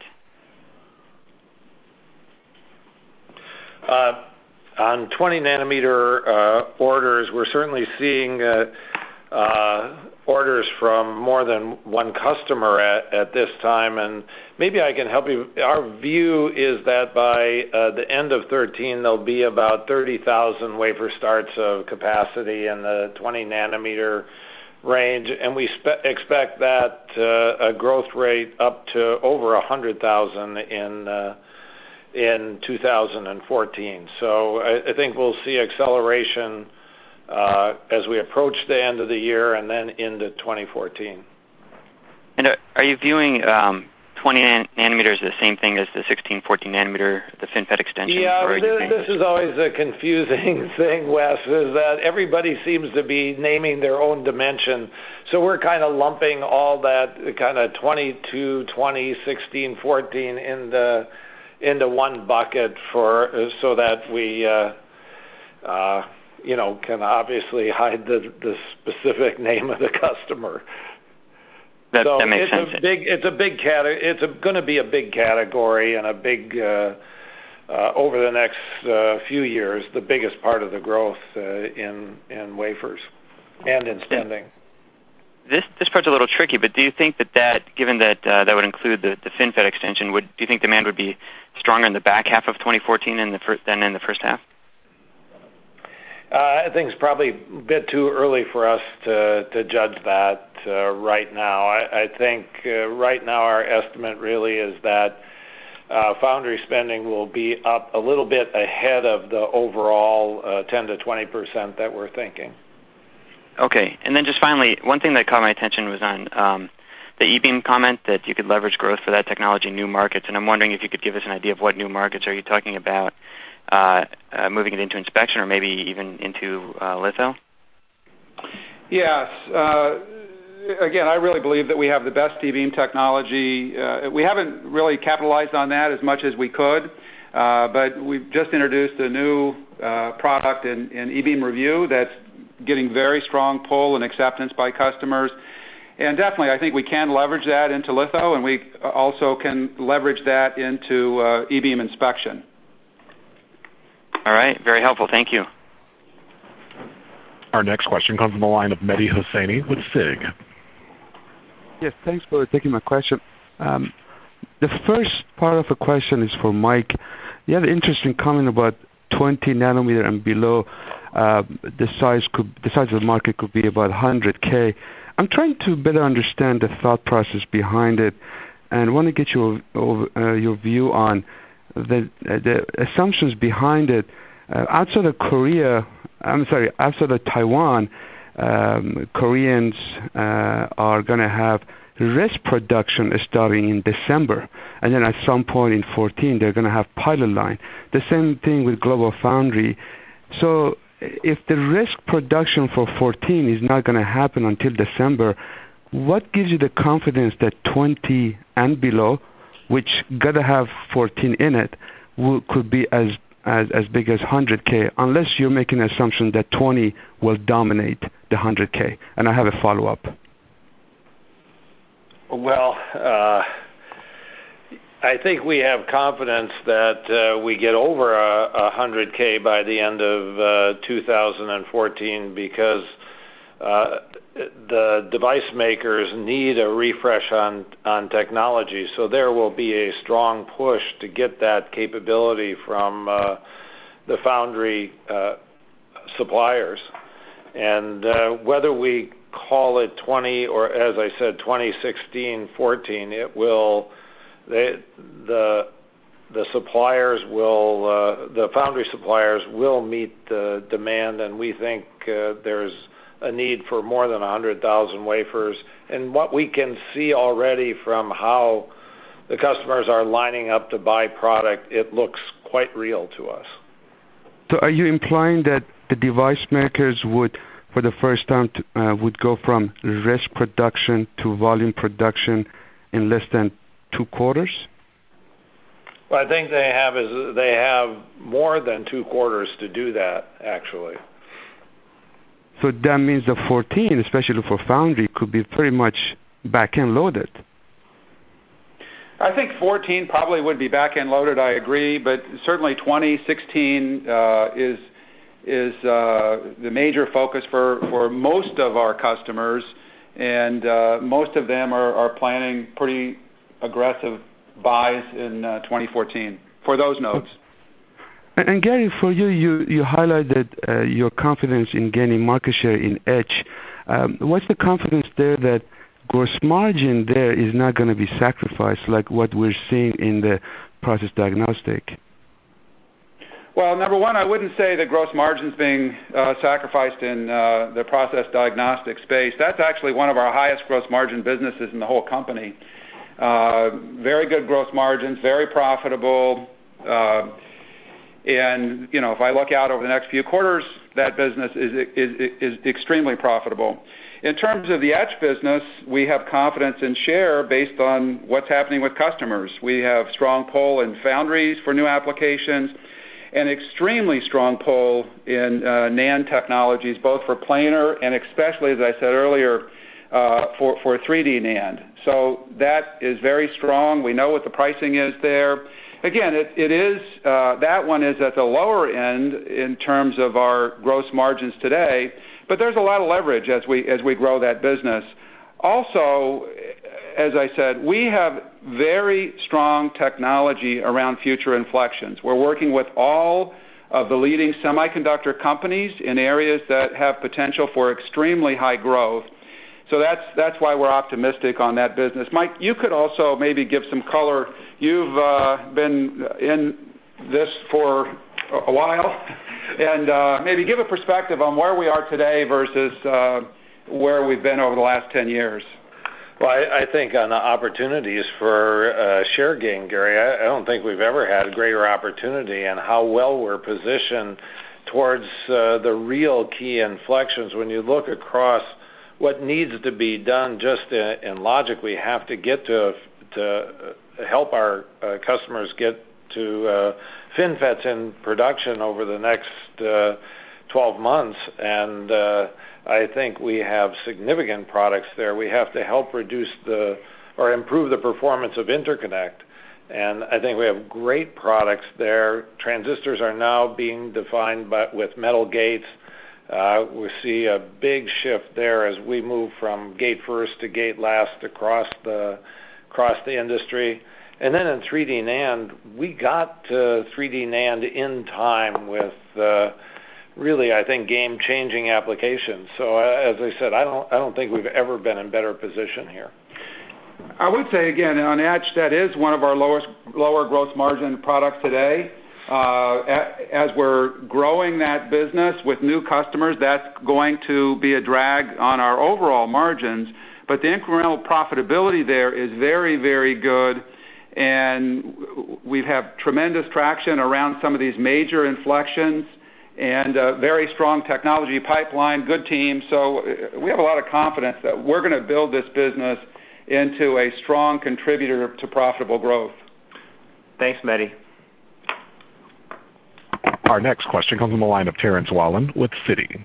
Uh, on twenty nanometer uh, orders, we're certainly seeing uh, uh, orders from more than one customer at, at this time, and maybe I can help you. Our view is that by uh, the end of thirteen, there'll be about thirty thousand wafer starts of capacity in the twenty nanometer range, and we spe- expect that uh, a growth rate up to over one hundred thousand in uh, in two thousand fourteen. So I, I think we'll see acceleration uh, as we approach the end of the year and then into twenty fourteen. And are, are you viewing um, twenty nan- nanometers the same thing as the sixteen, fourteen nanometer, the FinFET extension? Yeah, or this, this is always a confusing thing, Wes, is that everybody seems to be naming their own dimension. So we're kind of lumping all that kind of twenty-two, twenty, sixteen, fourteen in the into one bucket for so that we, uh, uh, you know, can obviously hide the, the specific name of the customer. That, so that makes it's sense. A big, it's a big category. It's going to be a big category and a big uh, uh, over the next uh, few years, the biggest part of the growth uh, in in wafers and in spending. This this part's a little tricky, but do you think that, that given that uh, that would include the, the FinFET extension, would do you think demand would be stronger in the back half of twenty fourteen in the fir- than in the first half? Uh, I think it's probably a bit too early for us to, to judge that uh, right now. I, I think uh, right now our estimate really is that uh, foundry spending will be up a little bit ahead of the overall uh, ten to twenty percent that we're thinking. Okay, and then just finally, one thing that caught my attention was on um, the E-beam comment that you could leverage growth for that technology in new markets, and I'm wondering if you could give us an idea of what new markets are you talking about, uh, uh, moving it into inspection or maybe even into uh, litho? Yes. Uh, again, I really believe that we have the best E-beam technology. Uh, we haven't really capitalized on that as much as we could, uh, but we've just introduced a new uh, product in, in E-beam review that's getting very strong pull and acceptance by customers. And definitely, I think we can leverage that into litho, and we also can leverage that into uh, E-beam inspection. All right, very helpful. Thank you. Our next question comes from the line of Mehdi Hosseini with SIG. Yes, thanks for taking my question. Um, the first part of the question is for Mike. You had an interesting comment about twenty nanometer and below. Uh, the size could, the size of the market could be about one hundred K. I'm trying to better understand the thought process behind it, and want to get your uh, your view on the the assumptions behind it. Uh, outside of Korea, I'm sorry, outside of Taiwan, um, Koreans uh, are going to have risk production starting in December, and then at some point in fourteen, they're going to have pilot line. The same thing with Global Foundry. So if the risk production for fourteen is not going to happen until December, what gives you the confidence that twenty and below, which got to have fourteen in it, will, could be as, as, as big as one hundred K, unless you're making an assumption that twenty will dominate the one hundred K? And I have a follow-up. Well, uh, I think we have confidence that uh, we get over a, a one hundred K by the end of uh, two thousand fourteen because uh, the device makers need a refresh on, on technology. So there will be a strong push to get that capability from uh, the foundry uh, suppliers. And uh, whether we call it twenty or, as I said, twenty sixteen, fourteen, it will... They, the the suppliers will uh, the foundry suppliers will meet the demand, and we think uh, there's a need for more than one hundred thousand wafers. And what we can see already from how the customers are lining up to buy product, it looks quite real to us. So are you implying that the device makers would, for the first time, to, uh, would go from risk production to volume production in less than two quarters? What I think they have is they have more than two quarters to do that, actually. So that means the fourteen, especially for foundry, could be pretty much back-end loaded. I think fourteen probably would be back-end loaded, I agree, but certainly twenty sixteen uh, is is uh, the major focus for, for most of our customers, and uh, most of them are, are planning pretty aggressive buys in uh, twenty fourteen for those nodes. And, and Gary, for you, you, you highlighted uh, your confidence in gaining market share in etch. Um, what's the confidence there that gross margin there is not going to be sacrificed like what we're seeing in the process diagnostic? Well, number one, I wouldn't say that gross margin's being uh, sacrificed in uh, the process diagnostic space. That's actually one of our highest gross margin businesses in the whole company. Uh, very good gross margins, very profitable. Uh, and, you know, if I look out over the next few quarters, that business is, is, is extremely profitable. In terms of the etch business, we have confidence in share based on what's happening with customers. We have strong pull in foundries for new applications, and extremely strong pull in uh, NAND technologies, both for planar and especially, as I said earlier, uh, for, for three D NAND. So that is very strong. We know what the pricing is there. Again, it, it is uh, that one is at the lower end in terms of our gross margins today, but there's a lot of leverage as we as we grow that business. Also, as I said, we have very strong technology around future inflections. We're working with all of the leading semiconductor companies in areas that have potential for extremely high growth. So that's that's why we're optimistic on that business. Mike, you could also maybe give some color. You've uh, been in this for a while, and uh, maybe give a perspective on where we are today versus uh, where we've been over the last ten years. Well, I, I think on the opportunities for uh, share gain, Gary, I, I don't think we've ever had a greater opportunity, and how well we're positioned towards uh, the real key inflections. When you look across what needs to be done just in, in logic, we have to get to to help our uh, customers get to uh, FinFETs in production over the next uh, twelve months, and uh, I think we have significant products there. We have to help reduce the or improve the performance of interconnect, and I think we have great products there. Transistors are now being defined by, with metal gates. Uh, we see a big shift there as we move from gate first to gate last across the across the industry. And then in three D NAND, we got to three D NAND in time with uh, really, I think, game-changing applications. So, uh, as I said, I don't, I don't think we've ever been in better position here. I would say again on etch, that is one of our lowest, lower gross margin products today. Uh, as we're growing that business with new customers, that's going to be a drag on our overall margins. But the incremental profitability there is very, very good. And we have tremendous traction around some of these major inflections and a very strong technology pipeline, good team. So we have a lot of confidence that we're going to build this business into a strong contributor to profitable growth. Thanks, Mehdi. Our next question comes from the line of Terrence Wallen with Citi.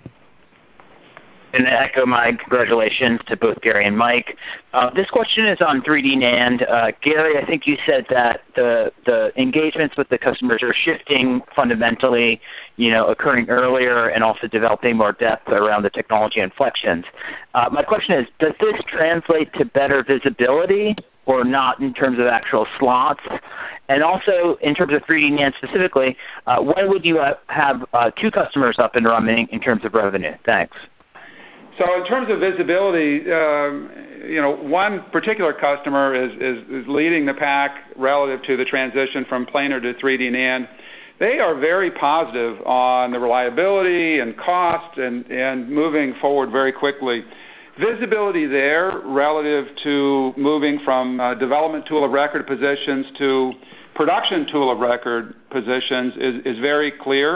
And echo my congratulations to both Gary and Mike. Uh, this question is on three D NAND. Uh, Gary, I think you said that the the engagements with the customers are shifting fundamentally, you know, occurring earlier and also developing more depth around the technology inflections. Uh, my question is, does this translate to better visibility or not in terms of actual slots? And also in terms of three D NAND specifically, uh, when would you have uh, two customers up and running in terms of revenue? Thanks. So in terms of visibility, um, you know, one particular customer is, is, is leading the pack relative to the transition from planar to three D NAND. They are very positive on the reliability and cost and, and moving forward very quickly. Visibility there relative to moving from uh, development tool of record positions to production tool of record positions is, is very clear.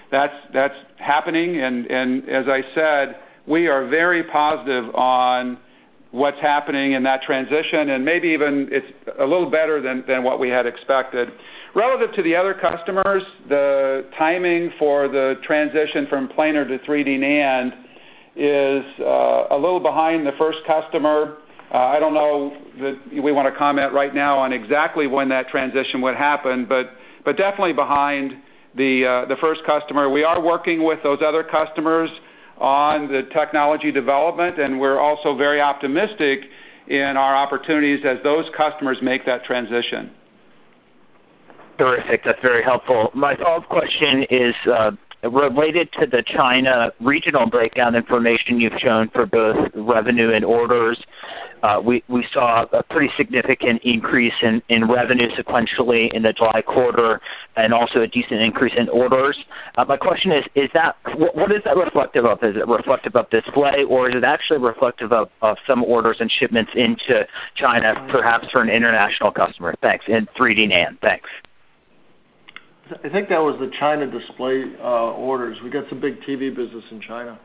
that's that's happening, and, and as I said, we are very positive on what's happening in that transition, and maybe even it's a little better than, than what we had expected. Relative to the other customers, the timing for the transition from planar to three D NAND is uh, a little behind the first customer. Uh, I don't know that we want to comment right now on exactly when that transition would happen, but but definitely behind the uh, the first customer. We are working with those other customers on the technology development, and we're also very optimistic in our opportunities as those customers make that transition. Terrific. That's very helpful. My follow-up question is uh, related to the China regional breakdown information you've shown for both revenue and orders. Uh, we, we saw a pretty significant increase in, in revenue sequentially in the July quarter and also a decent increase in orders. Uh, my question is, is that what, what is that reflective of? Is it reflective of display, or is it actually reflective of, of some orders and shipments into China, perhaps for an international customer? Thanks. In three D NAND. Thanks. I think that was the China display uh, orders. We got some big T V business in China.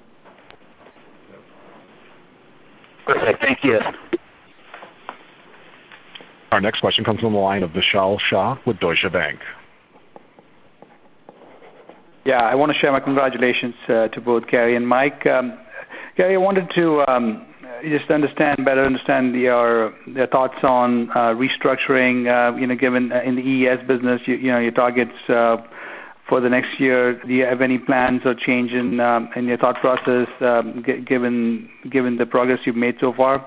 Perfect. Thank you. Our next question comes from the line of Vishal Shah with Deutsche Bank. Yeah, I want to share my congratulations uh, to both Gary and Mike. Um, Gary, I wanted to um, just understand, better understand your, your thoughts on uh, restructuring, uh, you know, given uh, in the E E S business, you, you know, your targets uh, for the next year. Do you have any plans or change in, um, in your thought process um, g- given, given the progress you've made so far?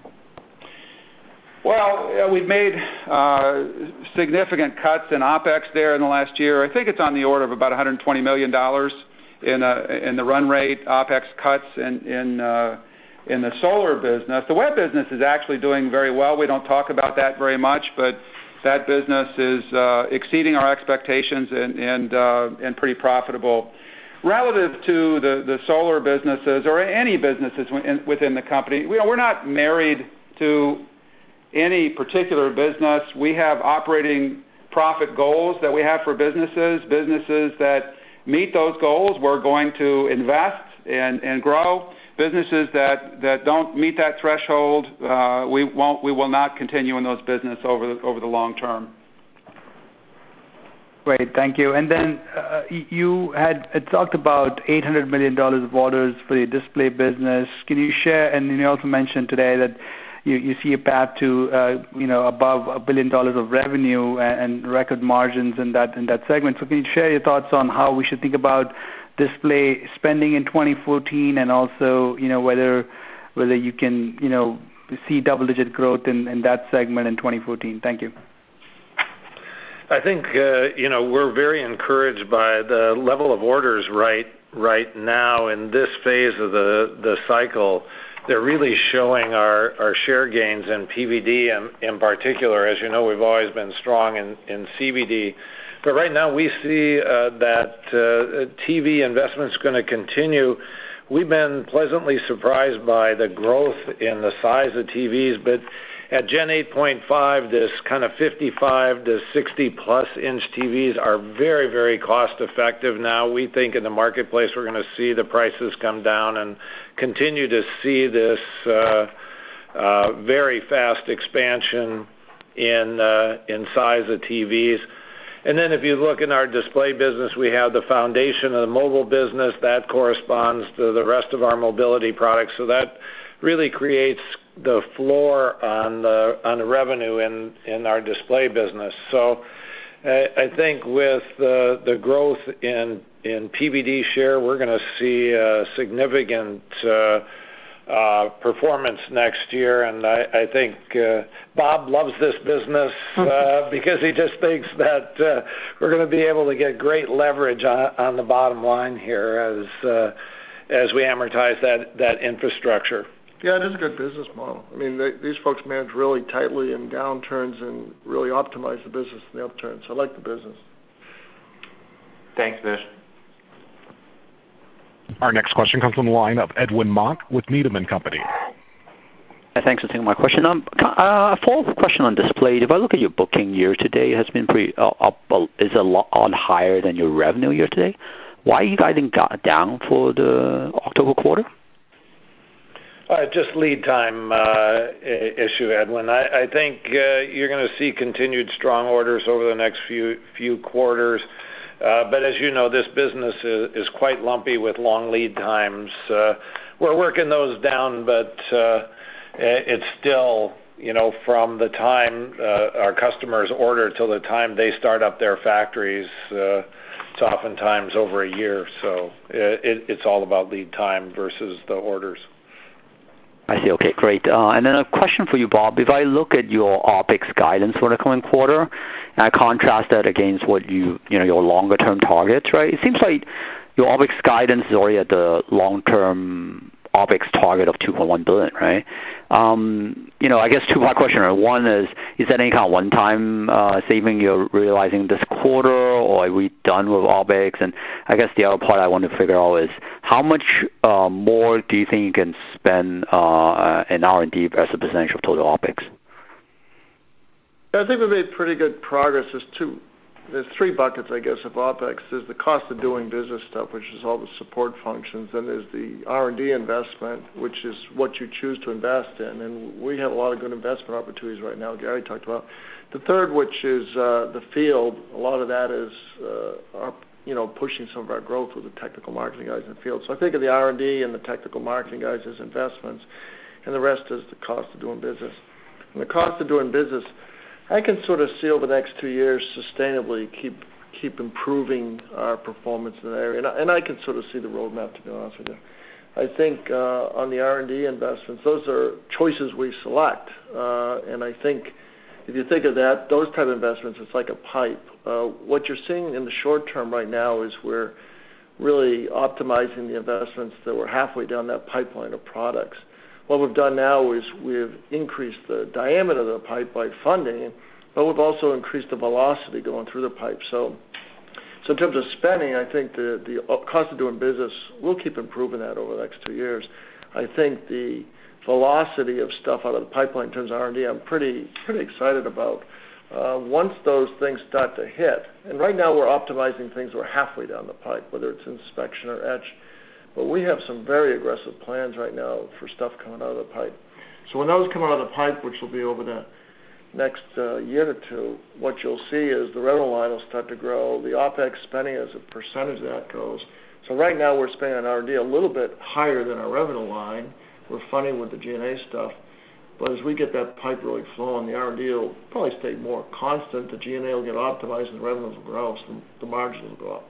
Well, yeah, we've made uh, significant cuts in OpEx there in the last year. I think it's on the order of about one hundred twenty million dollars in, uh, in the run rate OpEx cuts in, in uh, in the solar business. The web business is actually doing very well. We don't talk about that very much, but that business is uh, exceeding our expectations and and, uh, and pretty profitable. Relative to the, the solar businesses or any businesses within the company, we, we're not married to any particular business. We have operating profit goals that we have for businesses. Businesses that meet those goals, we're going to invest and, and grow. Businesses that, that don't meet that threshold, uh, we won't. We will not continue in those business over the, over the long term. Great, thank you. And then uh, you had talked about eight hundred million dollars of orders for your display business. Can you share? And you also mentioned today that you, you see a path to uh, you know above a billion dollars of revenue and, and record margins in that in that segment. So can you share your thoughts on how we should think about display spending in twenty fourteen, and also, you know, whether whether you can, you know, see double-digit growth in, in that segment in twenty fourteen? Thank you. I think uh, you know we're very encouraged by the level of orders right right now in this phase of the the cycle. They're really showing our, our share gains in P V D in, in particular. As you know, we've always been strong in, in C V D. But right now we see uh, that uh, T V investment is going to continue. We've been pleasantly surprised by the growth in the size of T Vs, but at Gen eight point five, this kind of fifty-five to sixty plus inch T Vs are very, very cost effective now. We think in the marketplace we're going to see the prices come down and continue to see this uh, uh, very fast expansion in uh, in size of T Vs. And then if you look in our display business, we have the foundation of the mobile business that corresponds to the rest of our mobility products. So that really creates the floor on the on the revenue in, in our display business. So I, I think with the the growth in in P V D share, we're going to see a significant uh, Uh, performance next year, and I, I think uh, Bob loves this business uh, because he just thinks that uh, we're going to be able to get great leverage on, on the bottom line here as uh, as we amortize that, that infrastructure. Yeah, it is a good business model. I mean, they, these folks manage really tightly in downturns and really optimize the business in the upturns. I like the business. Thanks, Vish. Our next question comes from the line of Edwin Mok with Needham and Company. Thanks for taking my question. Um, uh, a follow-up question on display. If I look at your booking year to date, it has been pretty uh, up. Is a lot on higher than your revenue year to date. Why are you guiding down for the October quarter? Uh, just lead time uh, issue, Edwin. I, I think uh, you're going to see continued strong orders over the next few few quarters. Uh, but as you know, this business is, is quite lumpy with long lead times. Uh, we're working those down, but uh, it's still, you know, from the time uh, our customers order till the time they start up their factories, uh, it's oftentimes over a year. So it, it's all about lead time versus the orders. I see. Okay, great. Uh, and then a question for you, Bob. If I look at your OpEx guidance for the coming quarter, and I contrast that against what you, you know, your longer-term targets, right? It seems like your OpEx guidance is already at the long-term OpEx target of two point one billion dollars, right? Um, you know, I guess two-part question. One is, is that any kind of one-time uh, saving you're realizing this quarter, or are we done with OpEx? And I guess the other part I want to figure out is, how much uh, more do you think you can spend uh, in R and D as a percentage of total OpEx? I think we made pretty good progress. There's two, there's three buckets, I guess, of OpEx. There's the cost of doing business stuff, which is all the support functions. Then there's the R and D investment, which is what you choose to invest in. And we have a lot of good investment opportunities right now, Gary talked about. The third, which is uh, the field, a lot of that is uh, our, you know, pushing some of our growth with the technical marketing guys in the field. So I think of the R and D and the technical marketing guys as investments, and the rest is the cost of doing business. And the cost of doing business, I can sort of see over the next two years sustainably keep keep improving our performance in that area. And I, and I can sort of see the roadmap, to be honest with you. I think uh, on the R and D investments, those are choices we select. Uh, and I think if you think of that, those type of investments, it's like a pipe. Uh, what you're seeing in the short term right now is we're really optimizing the investments that we're halfway down that pipeline of products. What we've done now is we've increased the diameter of the pipe by funding, but we've also increased the velocity going through the pipe. So, so in terms of spending, I think the, the cost of doing business, we'll keep improving that over the next two years. I think the velocity of stuff out of the pipeline in terms of R and D, I'm pretty pretty excited about. Uh, once those things start to hit, and right now we're optimizing things we're halfway down the pipe, whether it's inspection or etch. But we have some very aggressive plans right now for stuff coming out of the pipe. So when those come out of the pipe, which will be over the next uh, year or two, what you'll see is the revenue line will start to grow. The OpEx spending as a percentage of that goes. So right now we're spending on R and D a little bit higher than our revenue line. We're funding with the G and A stuff. But as we get that pipe really flowing, the R and D will probably stay more constant. The G and A will get optimized and the revenues will grow, so the margins will go up.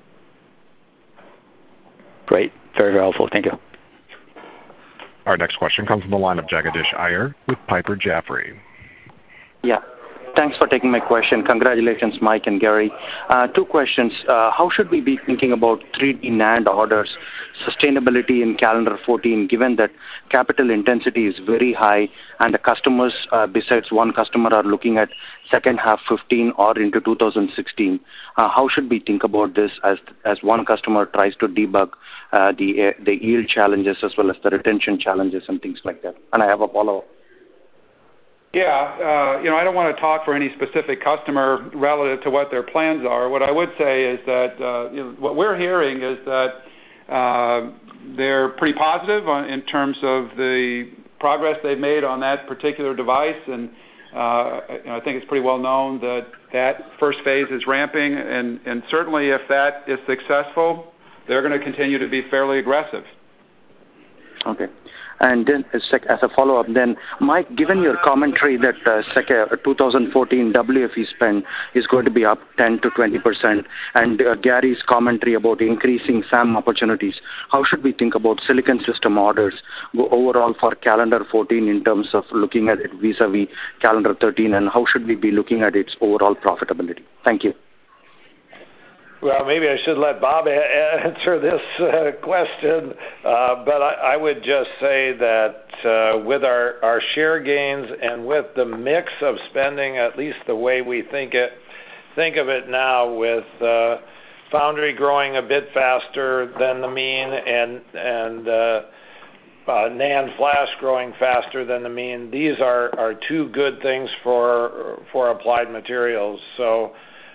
Great. Very, very helpful. Thank you. Our next question comes from the line of Jagadish Iyer with Piper Jaffray. Yeah. Thanks for taking my question. Congratulations, Mike and Gary. Uh, two questions. Uh, how should we be thinking about three D NAND orders, sustainability in calendar fourteen, given that capital intensity is very high and the customers, uh, besides one customer, are looking at second half fifteen or into two thousand sixteen? Uh, how should we think about this as as one customer tries to debug uh, the uh, the yield challenges as well as the retention challenges and things like that? And I have a follow-up. Yeah, uh, you know, I don't want to talk for any specific customer relative to what their plans are. What I would say is that uh, you know, what we're hearing is that uh, they're pretty positive on, in terms of the progress they've made on that particular device, and uh, you know, I think it's pretty well known that that first phase is ramping, and, and certainly if that is successful, they're going to continue to be fairly aggressive. Okay. And then as a follow-up, then, Mike, given your commentary that uh, twenty fourteen W F E spend is going to be up ten to twenty percent, and uh, Gary's commentary about increasing S A M opportunities, how should we think about silicon system orders overall for calendar fourteen in terms of looking at it vis-a-vis calendar thirteen, and how should we be looking at its overall profitability? Thank you. Well, maybe I should let Bob a- answer this uh, question, uh, but I, I would just say that uh, with our, our share gains and with the mix of spending, at least the way we think it, think of it now, with uh, foundry growing a bit faster than the mean and and uh, uh, NAND flash growing faster than the mean, these are, are two good things for for Applied Materials. So.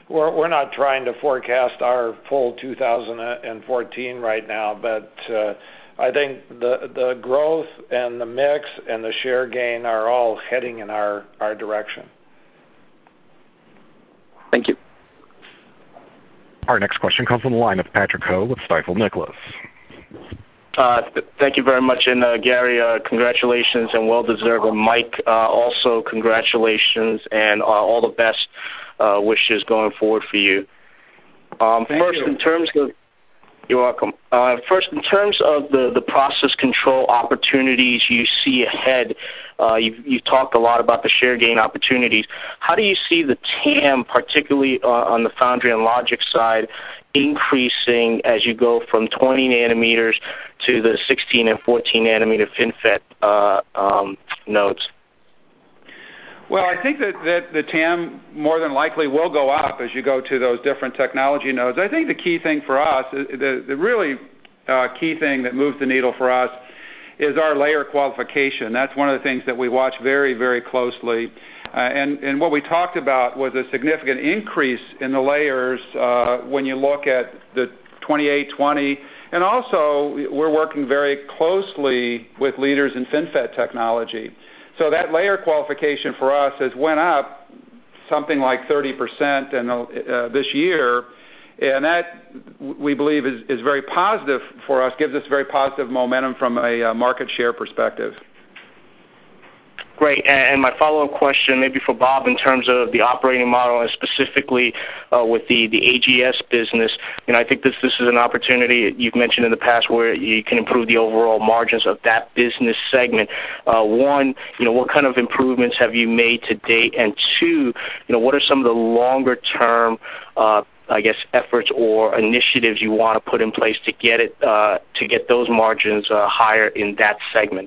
we're, we're not trying to forecast our full two thousand fourteen right now, but uh, I think the the growth and the mix and the share gain are all heading in our, our direction. Thank you. Our next question comes from the line of Patrick Ho with Stifel Nicolaus. Uh, th- thank you very much, and uh, Gary, uh, congratulations and well-deserved. And Mike, uh, also congratulations and uh, all the best uh, wishes going forward for you. Um, first, you. in terms of You're welcome. Uh, first, in terms of the, the process control opportunities you see ahead, uh, you've, you've talked a lot about the share gain opportunities. How do you see the T A M, particularly uh, on the foundry and logic side, increasing as you go from twenty nanometers to the sixteen and fourteen nanometer FinFET uh, um, nodes? Well, I think that, that the T A M more than likely will go up as you go to those different technology nodes. I think the key thing for us, the, the really uh, key thing that moves the needle for us is our layer qualification. That's one of the things that we watch very, very closely. Uh, and, and what we talked about was a significant increase in the layers uh, when you look at the twenty-eight twenty. And also, we're working very closely with leaders in FinFET technology. So that layer qualification for us has went up something like thirty percent in, uh, this year, and that we believe is, is very positive for us, gives us very positive momentum from a uh, market share perspective. Great. And my follow-up question, maybe for Bob, in terms of the operating model and specifically uh, with the, the A G S business, you know, I think this this is an opportunity you've mentioned in the past where you can improve the overall margins of that business segment. Uh, one, you know, what kind of improvements have you made to date? And two, you know, what are some of the longer-term uh, I guess, efforts or initiatives you want to put in place to get it uh, to get those margins uh, higher in that segment?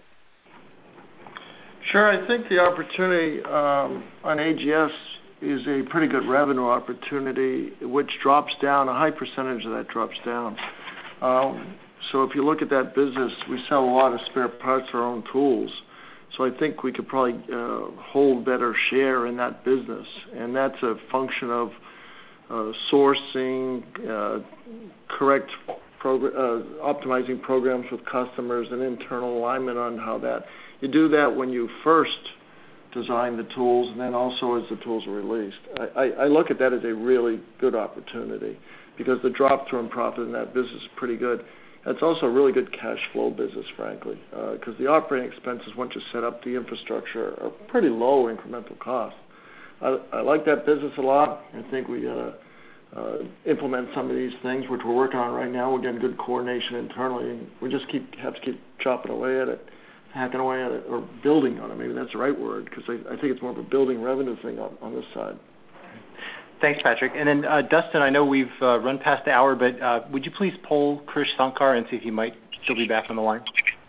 Sure, I think the opportunity um, on A G S is a pretty good revenue opportunity, which drops down, a high percentage of that drops down. Um, so if you look at that business, we sell a lot of spare parts for our own tools. So I think we could probably uh, hold better share in that business. And that's a function of uh, sourcing, uh, correct progr- uh, optimizing programs with customers, and internal alignment on how that. You do that when you first design the tools and then also as the tools are released. I, I, I look at that as a really good opportunity because the drop-through in profit in that business is pretty good. It's also a really good cash flow business, frankly, because uh, the operating expenses, once you set up the infrastructure, are pretty low incremental cost. I, I like that business a lot. I think we got to uh, implement some of these things, which we're working on right now. We're getting good coordination internally, and we just keep have to keep chopping away at it. hacking away at it, or building on it. Maybe that's the right word, because I, I think it's more of a building revenue thing on, on this side. Thanks, Patrick. And then, uh, Dustin, I know we've uh, run past the hour, but uh, would you please poll Krish Sankar and see if he might still be back on the line?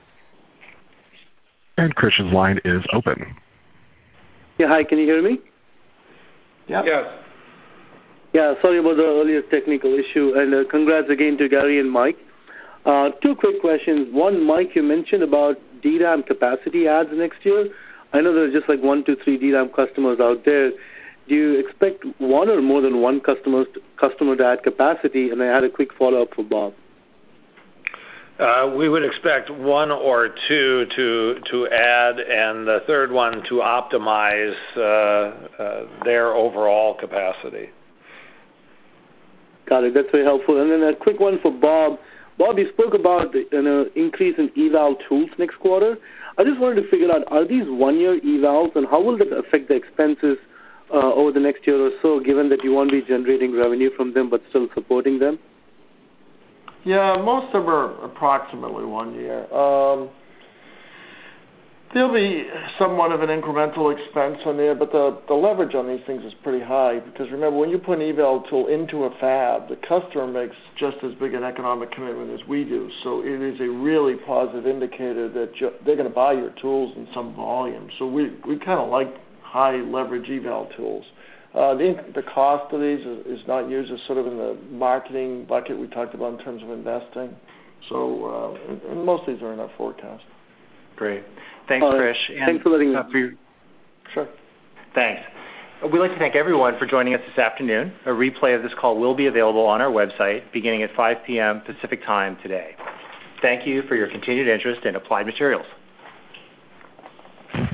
And Krish's line is open. Yeah, hi, can you hear me? Yeah. Yes. Yeah, sorry about the earlier technical issue, and uh, congrats again to Gary and Mike. Uh, two quick questions. One, Mike, you mentioned about D RAM capacity adds next year. I know there's just like one, two, three D RAM customers out there. Do you expect one or more than one customer customer to add capacity? And I had a quick follow-up for Bob. Uh, we would expect one or two to to add, and the third one to optimize uh, uh, their overall capacity. Got it. That's very helpful. And then a quick one for Bob. Bob, you spoke about an uh, increase in eval tools next quarter. I just wanted to figure out, are these one-year evals, and how will that affect the expenses uh, over the next year or so, given that you won't be generating revenue from them but still supporting them? Yeah, most of them are approximately one year. Um, there'll be somewhat of an incremental expense on there, but the, the leverage on these things is pretty high because remember, when you put an eval tool into a fab, the customer makes just as big an economic commitment as we do. So it is a really positive indicator that you, they're going to buy your tools in some volume. So we, we kind of like high leverage eval tools. Uh, the, the cost of these is, is not used as sort of in the marketing bucket we talked about in terms of investing. So uh, and, and most of these are in our forecast. Great. Thanks, uh, Krish. And, thanks for letting me uh, for your, Sure. Thanks. We'd like to thank everyone for joining us this afternoon. A replay of this call will be available on our website beginning at five p.m. Pacific Time today. Thank you for your continued interest in Applied Materials.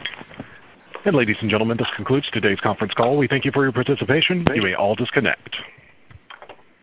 And ladies and gentlemen, this concludes today's conference call. We thank you for your participation. You may all disconnect.